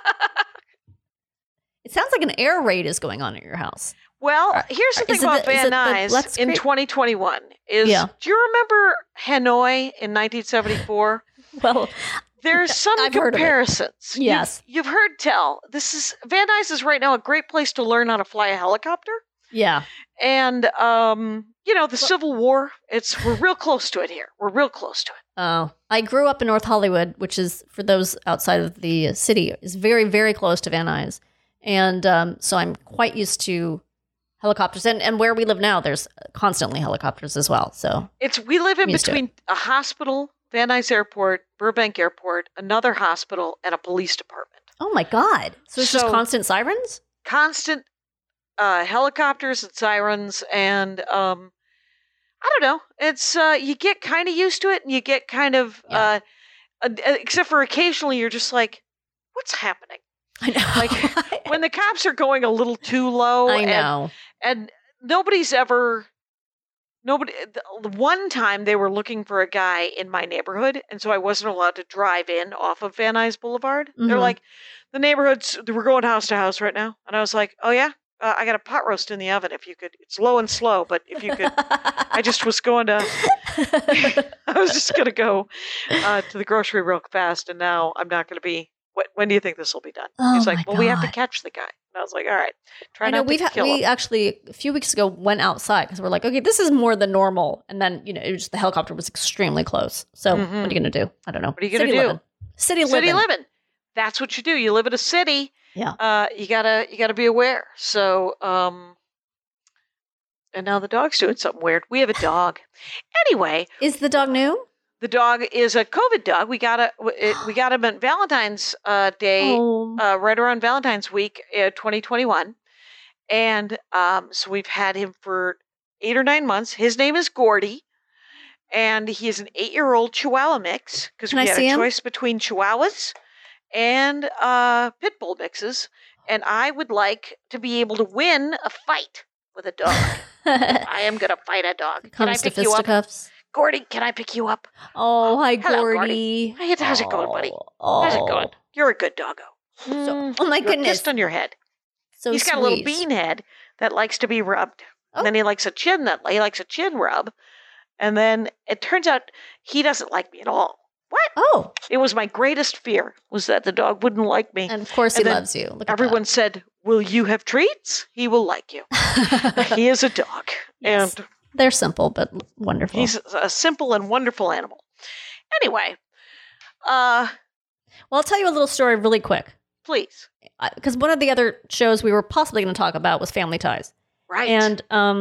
It sounds like an air raid is going on at your house. Well, here's the thing about Van Nuys in 2021 is, do you remember Hanoi in 1974? Well, there's some comparisons. Yes. You've heard tell. Van Nuys is right now a great place to learn how to fly a helicopter. Yeah. And, the Civil War, we're real close to it here. We're real close to it. Oh, I grew up in North Hollywood, which is, for those outside of the city, is very, very close to Van Nuys. And so I'm quite used to helicopters. And where we live now, there's constantly helicopters as well. So we live in between a hospital, Van Nuys Airport, Burbank Airport, another hospital, and a police department. Oh, my God. So it's just constant sirens? Constant helicopters and sirens. And I don't know. It's you get kind of used to it, and you get kind of, except for occasionally you're just like, what's happening? I know. Like when the cops are going a little too low. I know. And the one time they were looking for a guy in my neighborhood, and so I wasn't allowed to drive in off of Van Nuys Boulevard. Mm-hmm. They're like, the neighborhoods, we're going house to house right now. And I was like, oh yeah? I got a pot roast in the oven if you could. It's low and slow, but if you could. I just was going to, I was just going to go to the grocery real fast, and now I'm not going to be. When do you think this will be done? He's like, well, we have to catch the guy. And I was like, all right, try not to kill him. We actually, a few weeks ago, went outside because we're like, okay, this is more than normal. And then, the helicopter was extremely close. So what are you going to do? I don't know. What are you going to do? City living. That's what you do. You live in a city. Yeah. You gotta be aware. So, and now the dog's doing something weird. We have a dog. Anyway. Is the dog new? The dog is a COVID dog. We got him on Valentine's Day, right around Valentine's week, 2021, and so we've had him for 8 or 9 months. His name is Gordy, and he is an 8-year-old Chihuahua mix because we had a choice between Chihuahuas and Pit Bull mixes, and I would like to be able to win a fight with a dog. I am gonna fight a dog. Can I pick you up? Gordy, can I pick you up? Oh, hi, hello, Gordy. How's it going, buddy? How's it going? You're a good doggo. Oh, my goodness. Kissed on your head. So He's got a little bean head that likes to be rubbed. Oh. And then he likes a chin rub. And then it turns out he doesn't like me at all. What? Oh. It was my greatest fear, was that the dog wouldn't like me. And of course he loves you. Everyone said, will you have treats? He will like you. He is a dog. Yes. And they're simple, but wonderful. He's a simple and wonderful animal. Anyway. Well, I'll tell you a little story really quick. Please. Because one of the other shows we were possibly going to talk about was Family Ties. Right. And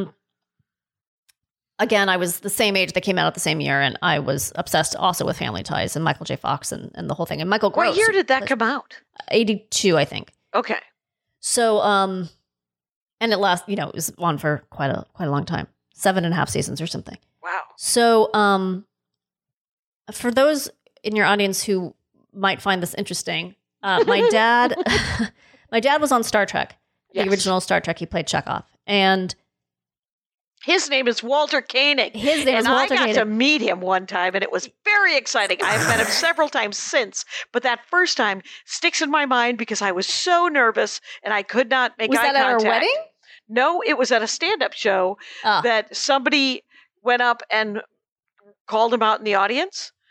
again, I was the same age that came out at the same year, and I was obsessed also with Family Ties and Michael J. Fox and the whole thing. And Michael Gross. What year did that come out? 82, I think. Okay. So, and it it was on for quite a long time. 7.5 seasons or something. Wow. So, for those in your audience who might find this interesting, my dad was on Star Trek, the original Star Trek. He played Chekhov, and his name is Walter Koenig. I got to meet him one time, and it was very exciting. I've met him several times since, but that first time sticks in my mind because I was so nervous and I could not make eye contact. Was that at our wedding? No, it was at a stand-up show that somebody went up and called him out in the audience.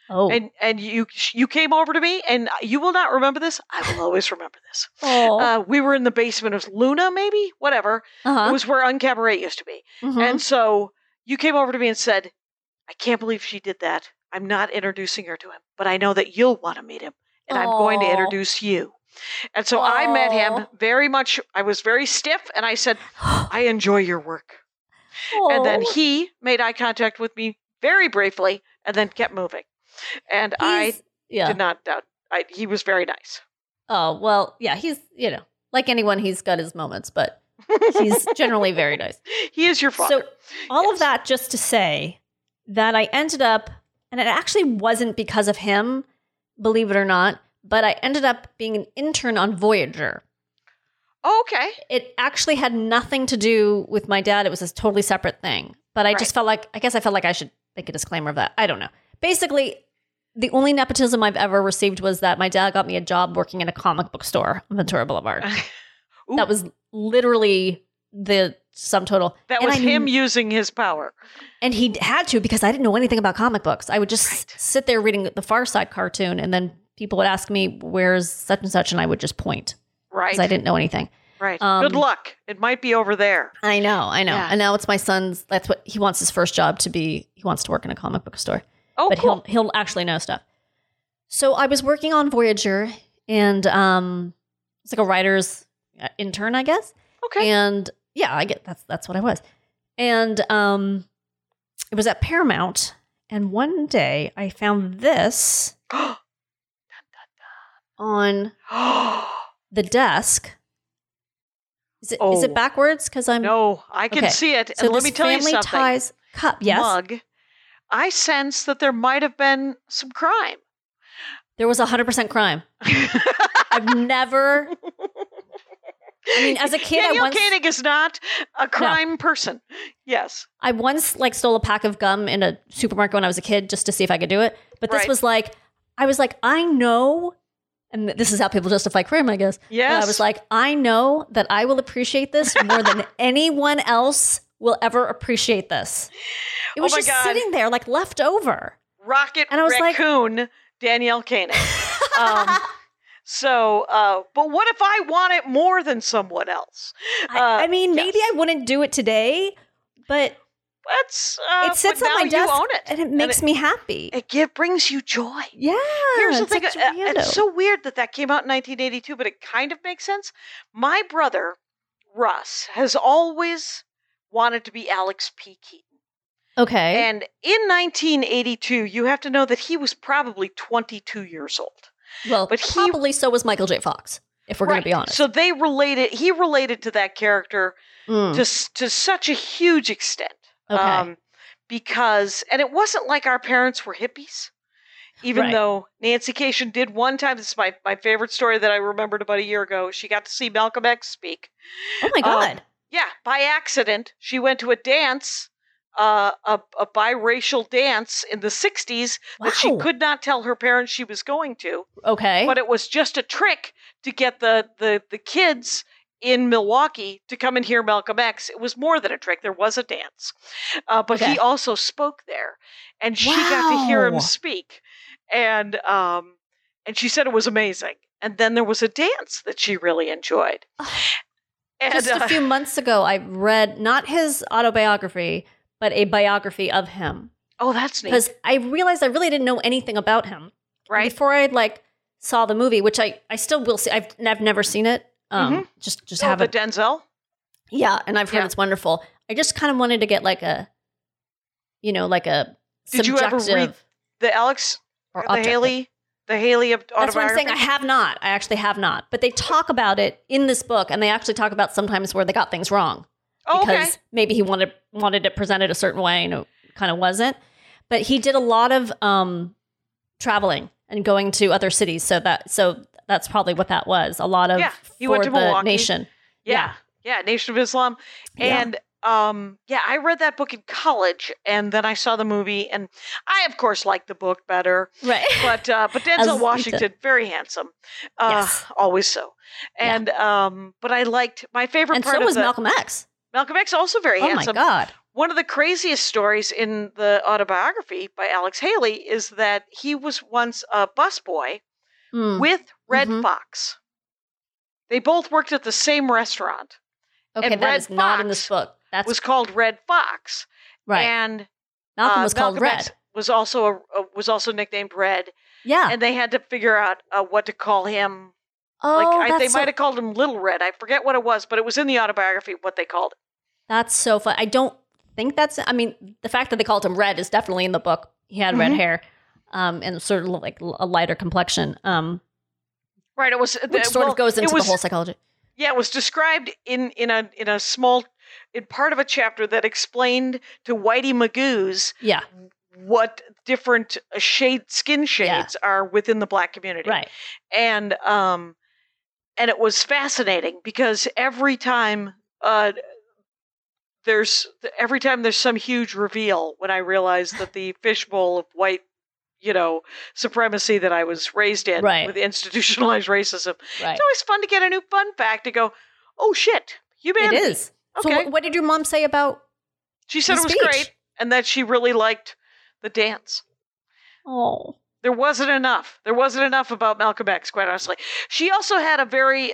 Oh. And you came over to me, and you will not remember this. I will always remember this. Oh. We were in the basement of Luna, maybe? Whatever. Uh-huh. It was where Uncabaret used to be. Mhm. And so you came over to me and said, I can't believe she did that. I'm not introducing her to him, but I know that you'll want to meet him, and I'm going to Aw. introduce you. And so I met him very much. I was very stiff, and I said, I enjoy your work. And then he made eye contact with me very briefly and then kept moving. And I did not doubt. He was very nice. Oh, well, yeah, he's, like anyone, he's got his moments, but he's generally very nice. He is your father. So all of that just to say that I ended up, and it actually wasn't because of him, believe it or not, but I ended up being an intern on Voyager. Oh, okay. It actually had nothing to do with my dad. It was a totally separate thing. But I just felt like, I felt like I should make a disclaimer of that. I don't know. Basically, the only nepotism I've ever received was that my dad got me a job working in a comic book store on Ventura Boulevard. That was literally the sum total. That was him using his power. And he had to, because I didn't know anything about comic books. I would just sit there reading the Far Side cartoon, and then people would ask me, where's such and such? And I would just point. Right. Because I didn't know anything. Right. Good luck. It might be over there. I know. Yeah. And now it's my son's, that's what he wants his first job to be. He wants to work in a comic book store. Oh, but cool. he'll actually know stuff. So I was working on Voyager, and it's like a writer's intern, I guess. Okay. And yeah, I get that's what I was. And it was at Paramount, and one day I found this on the desk. Is it backwards? Because I'm no, I can see it. So and let me tell you Family something. Ties cup, yes. Mug. I sense that there might have been some crime. There was 100% crime. I've never. I mean, as a kid, Danielle Koenig is not a crime person. Yes. I once stole a pack of gum in a supermarket when I was a kid just to see if I could do it. But this was I was like, I know, and this is how people justify crime, I guess. Yes. But I was like, I know that I will appreciate this more than anyone else will ever appreciate this. It was just sitting there like left over. Rocket and I was Raccoon, Danielle Koenig. But what if I want it more than someone else? I mean, maybe I wouldn't do it today, but it sits on my desk, and it makes me happy. It brings you joy. Yeah. Here's the thing. It's so weird that came out in 1982, but it kind of makes sense. My brother, Russ, has always wanted to be Alex P. Keaton. Okay. And in 1982, you have to know that he was probably 22 years old. Well, but probably so was Michael J. Fox, if we're going to be honest. So he related to that character to such a huge extent. Okay. Because, and it wasn't like our parents were hippies, even though Nancy Kashian did one time. This is my favorite story that I remembered about a year ago. She got to see Malcolm X speak. Oh my God. Yeah, by accident. She went to a dance, a biracial dance in the 60s that she could not tell her parents she was going to. Okay. But it was just a trick to get the kids in Milwaukee to come and hear Malcolm X. It was more than a trick. There was a dance. But he also spoke there. And she got to hear him speak. And she said it was amazing. And then there was a dance that she really enjoyed. And, just a few months ago, I read not his autobiography, but a biography of him. Oh, that's neat. Because I realized I really didn't know anything about him. Right. Before I saw the movie, which I still will see. I've never seen it. Just have the it. Denzel. Yeah, and I've heard it's wonderful. I just kind of wanted to get a Did you ever read the Alex or the Haley? The Haley autobiography? That's what I'm saying. I have not. I actually have not. But they talk about it in this book, and they actually talk about sometimes where they got things wrong. Because maybe he wanted it presented a certain way, and it kind of wasn't. But he did a lot of traveling and going to other cities. So that's probably what that was. A lot of he went to Milwaukee. Nation. Yeah, Nation of Islam. And I read that book in college, and then I saw the movie, and I of course liked the book better. Right. But Denzel Washington, very handsome. Always so. And but I liked my favorite part so of was Malcolm X. Malcolm X also very handsome. Oh my God. one of the craziest stories in the autobiography by Alex Haley is that he was once a busboy with Red Fox. They both worked at the same restaurant. Okay, and that Red is not in Fox this book. That was called Red Fox. right. And Malcolm was called Malcolm X Red. was also nicknamed Red. Yeah. And they had to figure out what to call him. They might have called him Little Red. I forget what it was, but it was in the autobiography what they called it. That's so fun. I don't think that's. I mean, the fact that they called him Red is definitely in the book. He had red hair, and sort of like a lighter complexion. Right. It was which sort of goes into the whole psychology. Yeah, it was described in a small part of a chapter that explained to Whitey Magoo's what different skin shades are within the Black community. Right. And it was fascinating because every time there's some huge reveal, when I realized that the fishbowl of white, supremacy that I was raised in with institutionalized racism. Right. It's always fun to get a new fun fact to go, oh shit, humanity. It is. Okay. So what did your mom say about She said it was great and that she really liked the dance. Oh. There wasn't enough. There wasn't enough about Malcolm X, quite honestly. She also had a very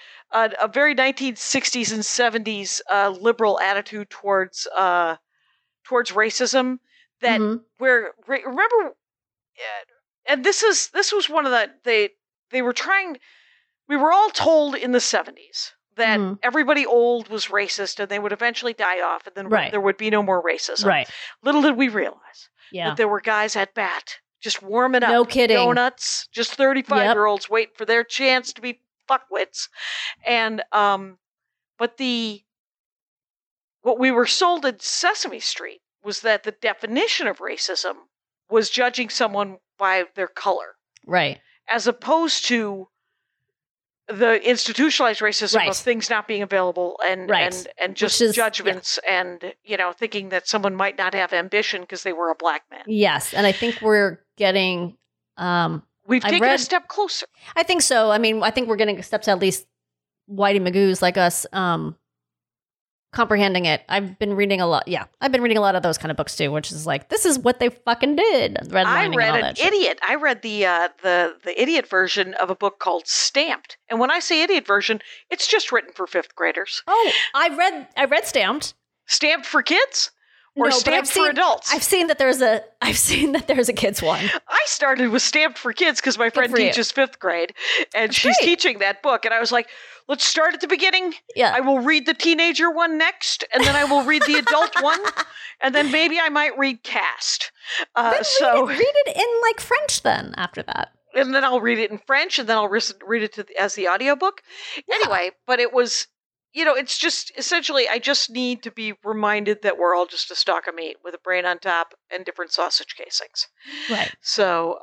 1960s and 70s liberal attitude towards racism. That remember, and this was one of they were trying. We were all told in the 70s that everybody old was racist and they would eventually die off, and then there would be no more racism. Right. Little did we realize that there were guys at bat. Just warming up. No kidding. Donuts. Just 35-year-olds waiting for their chance to be fuckwits. And, but what we were sold at Sesame Street was that the definition of racism was judging someone by their color. Right. As opposed to the institutionalized racism of things not being available and just judgments and, thinking that someone might not have ambition because they were a black man. Yes. And I think we're getting... We've taken a step closer. I think so. I mean, I think we're getting steps at least Whitey Magoo's like us comprehending it. I've been reading a lot. Yeah. I've been reading a lot of those kind of books too, which is like, this is what they fucking did. I read an idiot. I read the idiot version of a book called Stamped. And when I say idiot version, it's just written for 5th graders. Oh, I read Stamped. Stamped for kids? Or Stamped for adults? I've seen that there's a kids one. I started with Stamped for kids because my friend teaches 5th grade and she's teaching that book. And I was like, let's start at the beginning. Yeah. I will read the teenager one next, and then I will read the adult one, and then maybe I might read Cast. Read it in like French then after that. And then I'll read it in French, and then I'll read it as the audiobook. Yeah. Anyway, but it was, it's just essentially I just need to be reminded that we're all just a stalk of meat with a brain on top and different sausage casings. Right. So,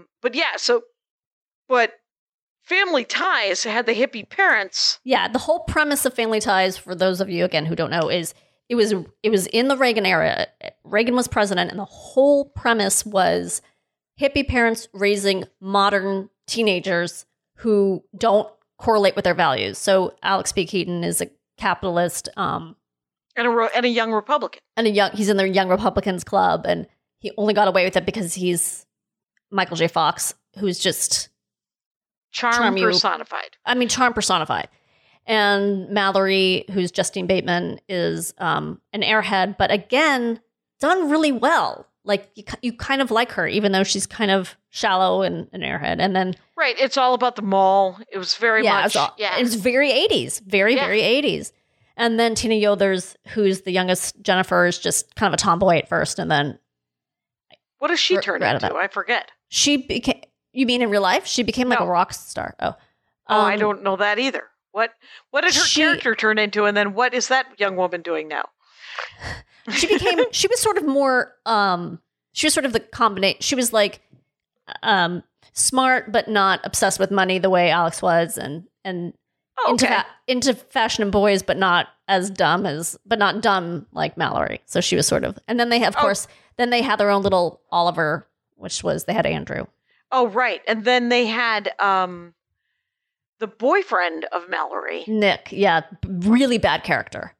but Family Ties had the hippie parents. Yeah, the whole premise of Family Ties, for those of you again who don't know, is it was in the Reagan era. Reagan was president, and the whole premise was hippie parents raising modern teenagers who don't correlate with their values. So Alex B. Keaton is a capitalist, and a young Republican, he's in the Young Republicans Club, and he only got away with it because he's Michael J. Fox, who's just charm personified. Charm personified. And Mallory, who's Justine Bateman, is an airhead, but again, done really well. Like you kind of like her, even though she's kind of shallow and an airhead. And then it's all about the mall. It was very much it's very 80s, very 80s. And then Tina Yothers, who's the youngest Jennifer, is just kind of a tomboy at first, and then what does she turn into? I forget. She became. You mean in real life? She became like a rock star. Oh, I don't know that either. What did her character turn into, and then what is that young woman doing now? She was sort of more. She was sort of the combination. She was like smart, but not obsessed with money the way Alex was, and into fashion and boys, but not dumb like Mallory. So she was sort of. And then they have, of course, then they had their own little Oliver, which was they had Andrew. Oh, right. And then they had the boyfriend of Mallory. Nick. Yeah. Really bad character.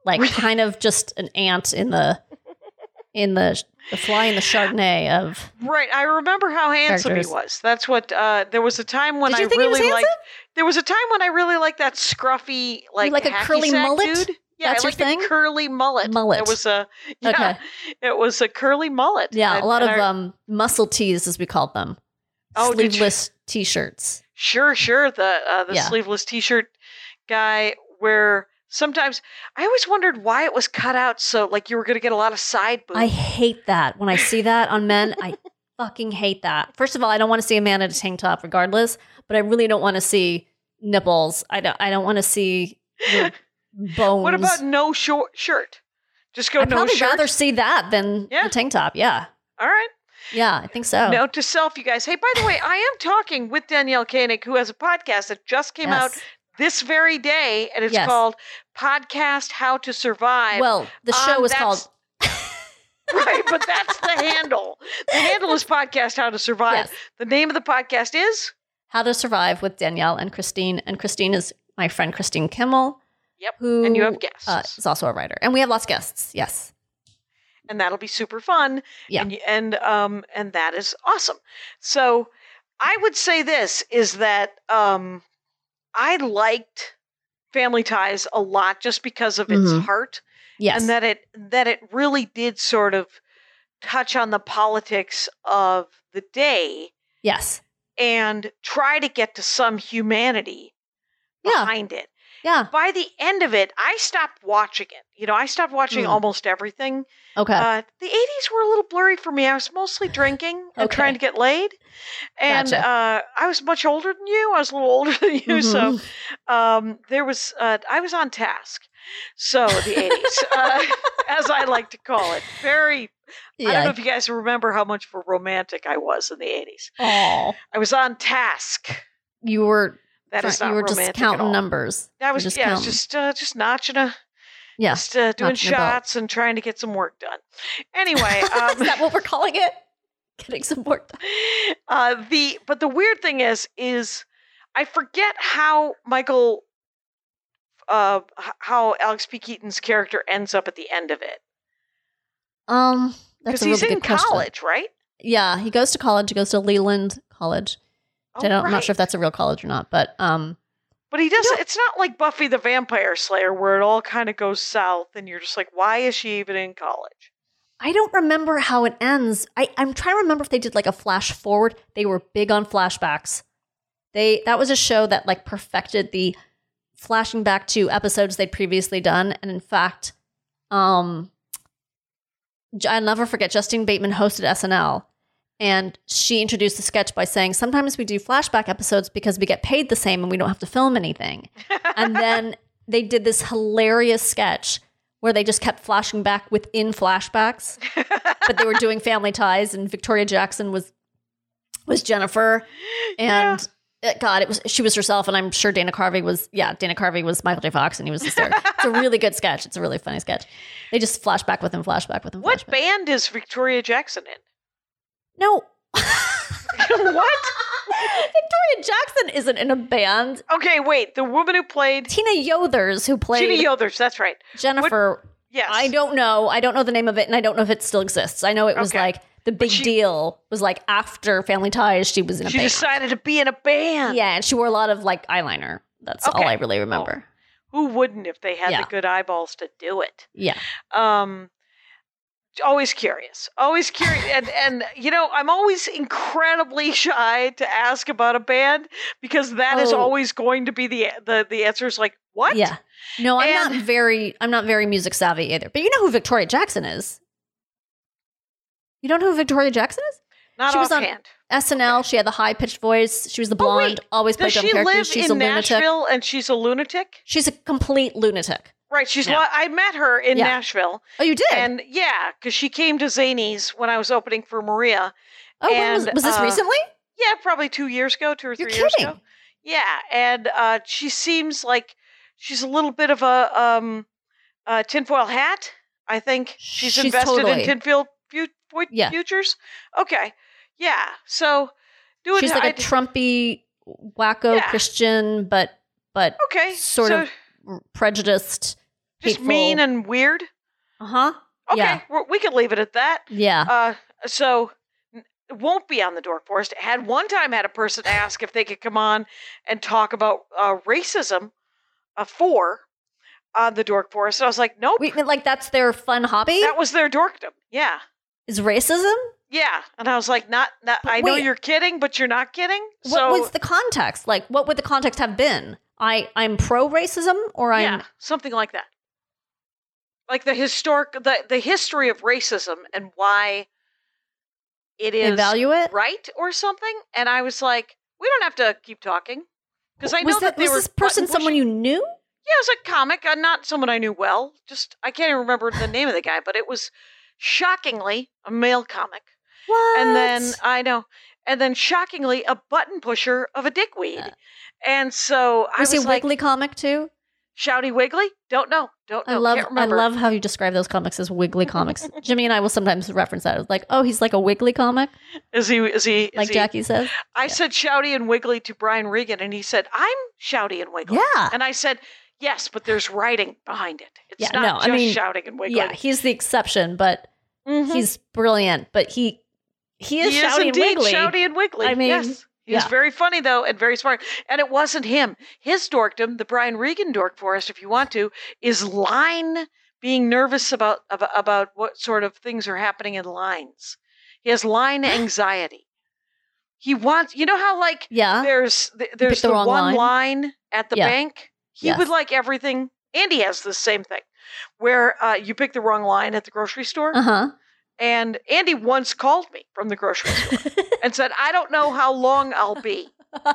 like kind of just an ant in the fly in the Chardonnay of Right. I remember how handsome characters. he was. That's what there was a time when Did you I think he was really liked handsome? there was a time when I really liked that scruffy like like a hacky curly sack mullet? dude. Yeah, That's I your liked thing? a curly mullet. Mullet. It was a Okay. It was a curly mullet. Yeah, a lot And of I- muscle tees, as we called them. Oh, did you- Sleeveless t-shirts. Sure. The Yeah. sleeveless T-shirt guy. Where sometimes I always wondered why it was cut out so like you were going to get a lot of side boob. I hate that. When I see that on men, I fucking hate that. First of all, I don't want to see a man in a tank top regardless, but I really don't want to see nipples. I don't want to see your bones. What about no short shirt? Just go I'd no probably shirt. rather see that than Yeah. the tank top. Yeah. All right. Yeah, I think so. Note to self, you guys. Hey, by the way, I am talking with Danielle Koenig, who has a podcast that just came out Yes. this very day, and it's Yes. called Podcast How to Survive. Well, the show was called Right, but that's the handle. The handle is Podcast How to Survive. Yes. The name of the podcast is? How to Survive with Danielle and Christine. And Christine is my friend Christine Kimmel. Yep. Who And you have guests. is also a writer. And we have lots of guests. Yes. And that'll be super fun. Yeah. And that is awesome. So I would say this is that I liked Family Ties a lot just because of its Mhm. heart. Yes. And that it really did sort of touch on the politics of the day yes. and try to get to some humanity Yeah. behind it. Yeah. By the end of it, I stopped watching it. I stopped watching Mm. almost everything. Okay. The 80s were a little blurry for me. I was mostly drinking and Okay. trying to get laid. And Gotcha. I was much older than you. I was a little older than you. Mhm. So there was, I was on task. So the 80s, as I like to call it. Very, I don't know if you guys remember how much of a romantic I was in the 80s. Oh, I was on task. you were. That is not you were romantic just at counting all. numbers. I was just yeah, I was counting. just notching a, Yeah. just doing notching a belt. shots and trying to get some work done. Anyway, Is that what we're calling it? Getting some work done. but the weird thing is I forget how how Alex P. Keaton's character ends up at the end of it That's because a really he's in good question. college, right? Yeah, he goes to college. He goes to Leland College. Oh, I'm not right. sure if that's a real college or not, but But he doesn't. It's not like Buffy the Vampire Slayer where it all kind of goes south, and you're just like, why is she even in college? I don't remember how it ends. I'm trying to remember if they did like a flash forward. They were big on flashbacks. That was a show that like perfected the flashing back to episodes they'd previously done. And in fact, I'll never forget, Justine Bateman hosted SNL, and she introduced the sketch by saying, sometimes we do flashback episodes because we get paid the same and we don't have to film anything. And then they did this hilarious sketch where they just kept flashing back within flashbacks, but they were doing Family Ties, and Victoria Jackson was Jennifer, and she was herself, and I'm sure Dana Carvey was Michael J. Fox, and he was hysterical. It's a really good sketch. It's a really funny sketch. They just flashback with him. What band is Victoria Jackson in? No. What? Victoria Jackson isn't in a band. Okay, wait. The woman who played Tina Yothers, who played Tina Yothers, that's right. Jennifer. Yes. I don't know. I don't know the name of it, and I don't know if it still exists. I know it was Okay. like the big deal was like after Family Ties, she was in a She band. decided to be in a band. Yeah, and she wore a lot of like eyeliner. That's all Okay. I really remember. Who wouldn't if they had Yeah. the good eyeballs to do it? Yeah. Always curious. and I'm always incredibly shy to ask about a band because that is Oh. always going to be the answer is like, what? Yeah. No, I'm And- not very music savvy either. But you know who Victoria Jackson is? You don't know who Victoria Jackson is? Not She was on offhand. SNL. She had the high pitched voice. She was the blonde. Always played Does dumb she characters. live She's a in lunatic. Nashville and she's a lunatic? She's a complete lunatic. Right. She's Yeah. I met her in Yeah. Nashville. Oh, you did? And yeah, because she came to Zanies when I was opening for Maria. oh, when and, was this recently? Yeah, probably 2 years ago, 2 or 3 You're years kidding. ago. Yeah, and she seems like she's a little bit of a tinfoil hat. I think she's invested totally. in tinfoil Yeah. futures. Okay, yeah. So doing She's like a Trumpy, wacko Yeah. Christian, but okay, sort so of prejudiced Just mean and weird. Uh-huh. Okay, Yeah. we can leave it at that. Yeah. So it won't be on the Dork Forest. One time had a person ask if they could come on and talk about racism on the Dork Forest. And I was like, nope. Wait, like that's their fun hobby? That was their dorkdom. Yeah. Is racism? Yeah. And I was like, not I know wait. you're kidding, but you're not kidding. What was the context? Like, what would the context have been? I'm pro-racism or I'm... Yeah, something like that. Like the history of racism and why it is value it? right or something. And I was like, we don't have to keep talking. Because I know that they was were this person someone you knew? Yeah, it was a comic, not someone I knew well. Just, I can't even remember the name of the guy, but it was shockingly a male comic. What? And then, I know, and then shockingly a button pusher of a dickweed. And so I was he a like, Wiggly comic too? Shouty Wiggly? Don't know. Can't I remember. love how you describe those comics as Wiggly comics. Jimmy and I will sometimes reference that. It's like, oh, he's like a Wiggly comic? Is he? Like Jackie says? I said Shouty and Wiggly to Brian Regan, and he said, I'm Shouty and Wiggly. Yeah. And I said, yes, but there's writing behind it. It's not just shouting and wiggling. Yeah, he's the exception, but he's brilliant. But he is Shouty and indeed Wiggly. Shouty and Wiggly. I mean, yes. He's very funny, though, and very smart. And it wasn't him. His dorkdom, the Brian Regan Dork Forest, if you want to, is line being nervous about what sort of things are happening in lines. He has line anxiety. He wants, you know how like there's the one line at the bank? He would like everything. Andy has the same thing where you pick the wrong line at the grocery store. Uh-huh. And Andy once called me from the grocery store and said, I don't know how long I'll be.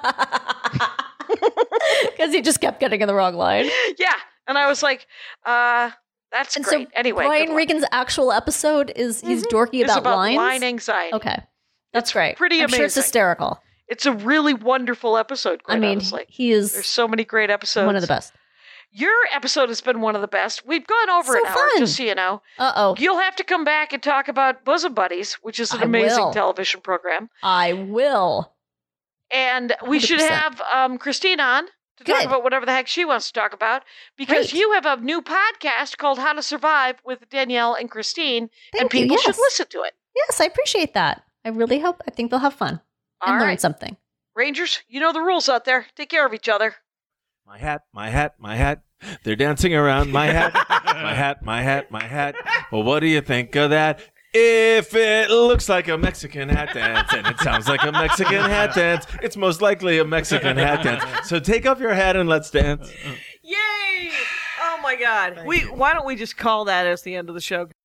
Because he just kept getting in the wrong line. Yeah. And I was like, that's and great. So anyway. Brian Regan's actual episode is he's dorky it's about lines? line anxiety. Okay. That's great. Pretty amazing. I'm sure it's hysterical. It's a really wonderful episode, quite honestly. He is There's so many great episodes. one of the best. Your episode has been one of the best. We've gone over an hour, just so you know. Uh-oh. You'll have to come back and talk about Bosom Buddies, which is an amazing television program. I will. And we 100%. Should have Christine on to talk about whatever the heck she wants to talk about, because you have a new podcast called How to Survive with Danielle and Christine, and people should listen to it. Yes, I appreciate that. I think they'll have fun and learn something. Rangers, you know the rules out there. Take care of each other. My hat, my hat, my hat. They're dancing around my hat. My hat, my hat, my hat. Well, what do you think of that? If it looks like a Mexican hat dance and it sounds like a Mexican hat dance, it's most likely a Mexican hat dance. So take off your hat and let's dance. Yay! Oh my God. Why don't we just call that as the end of the show?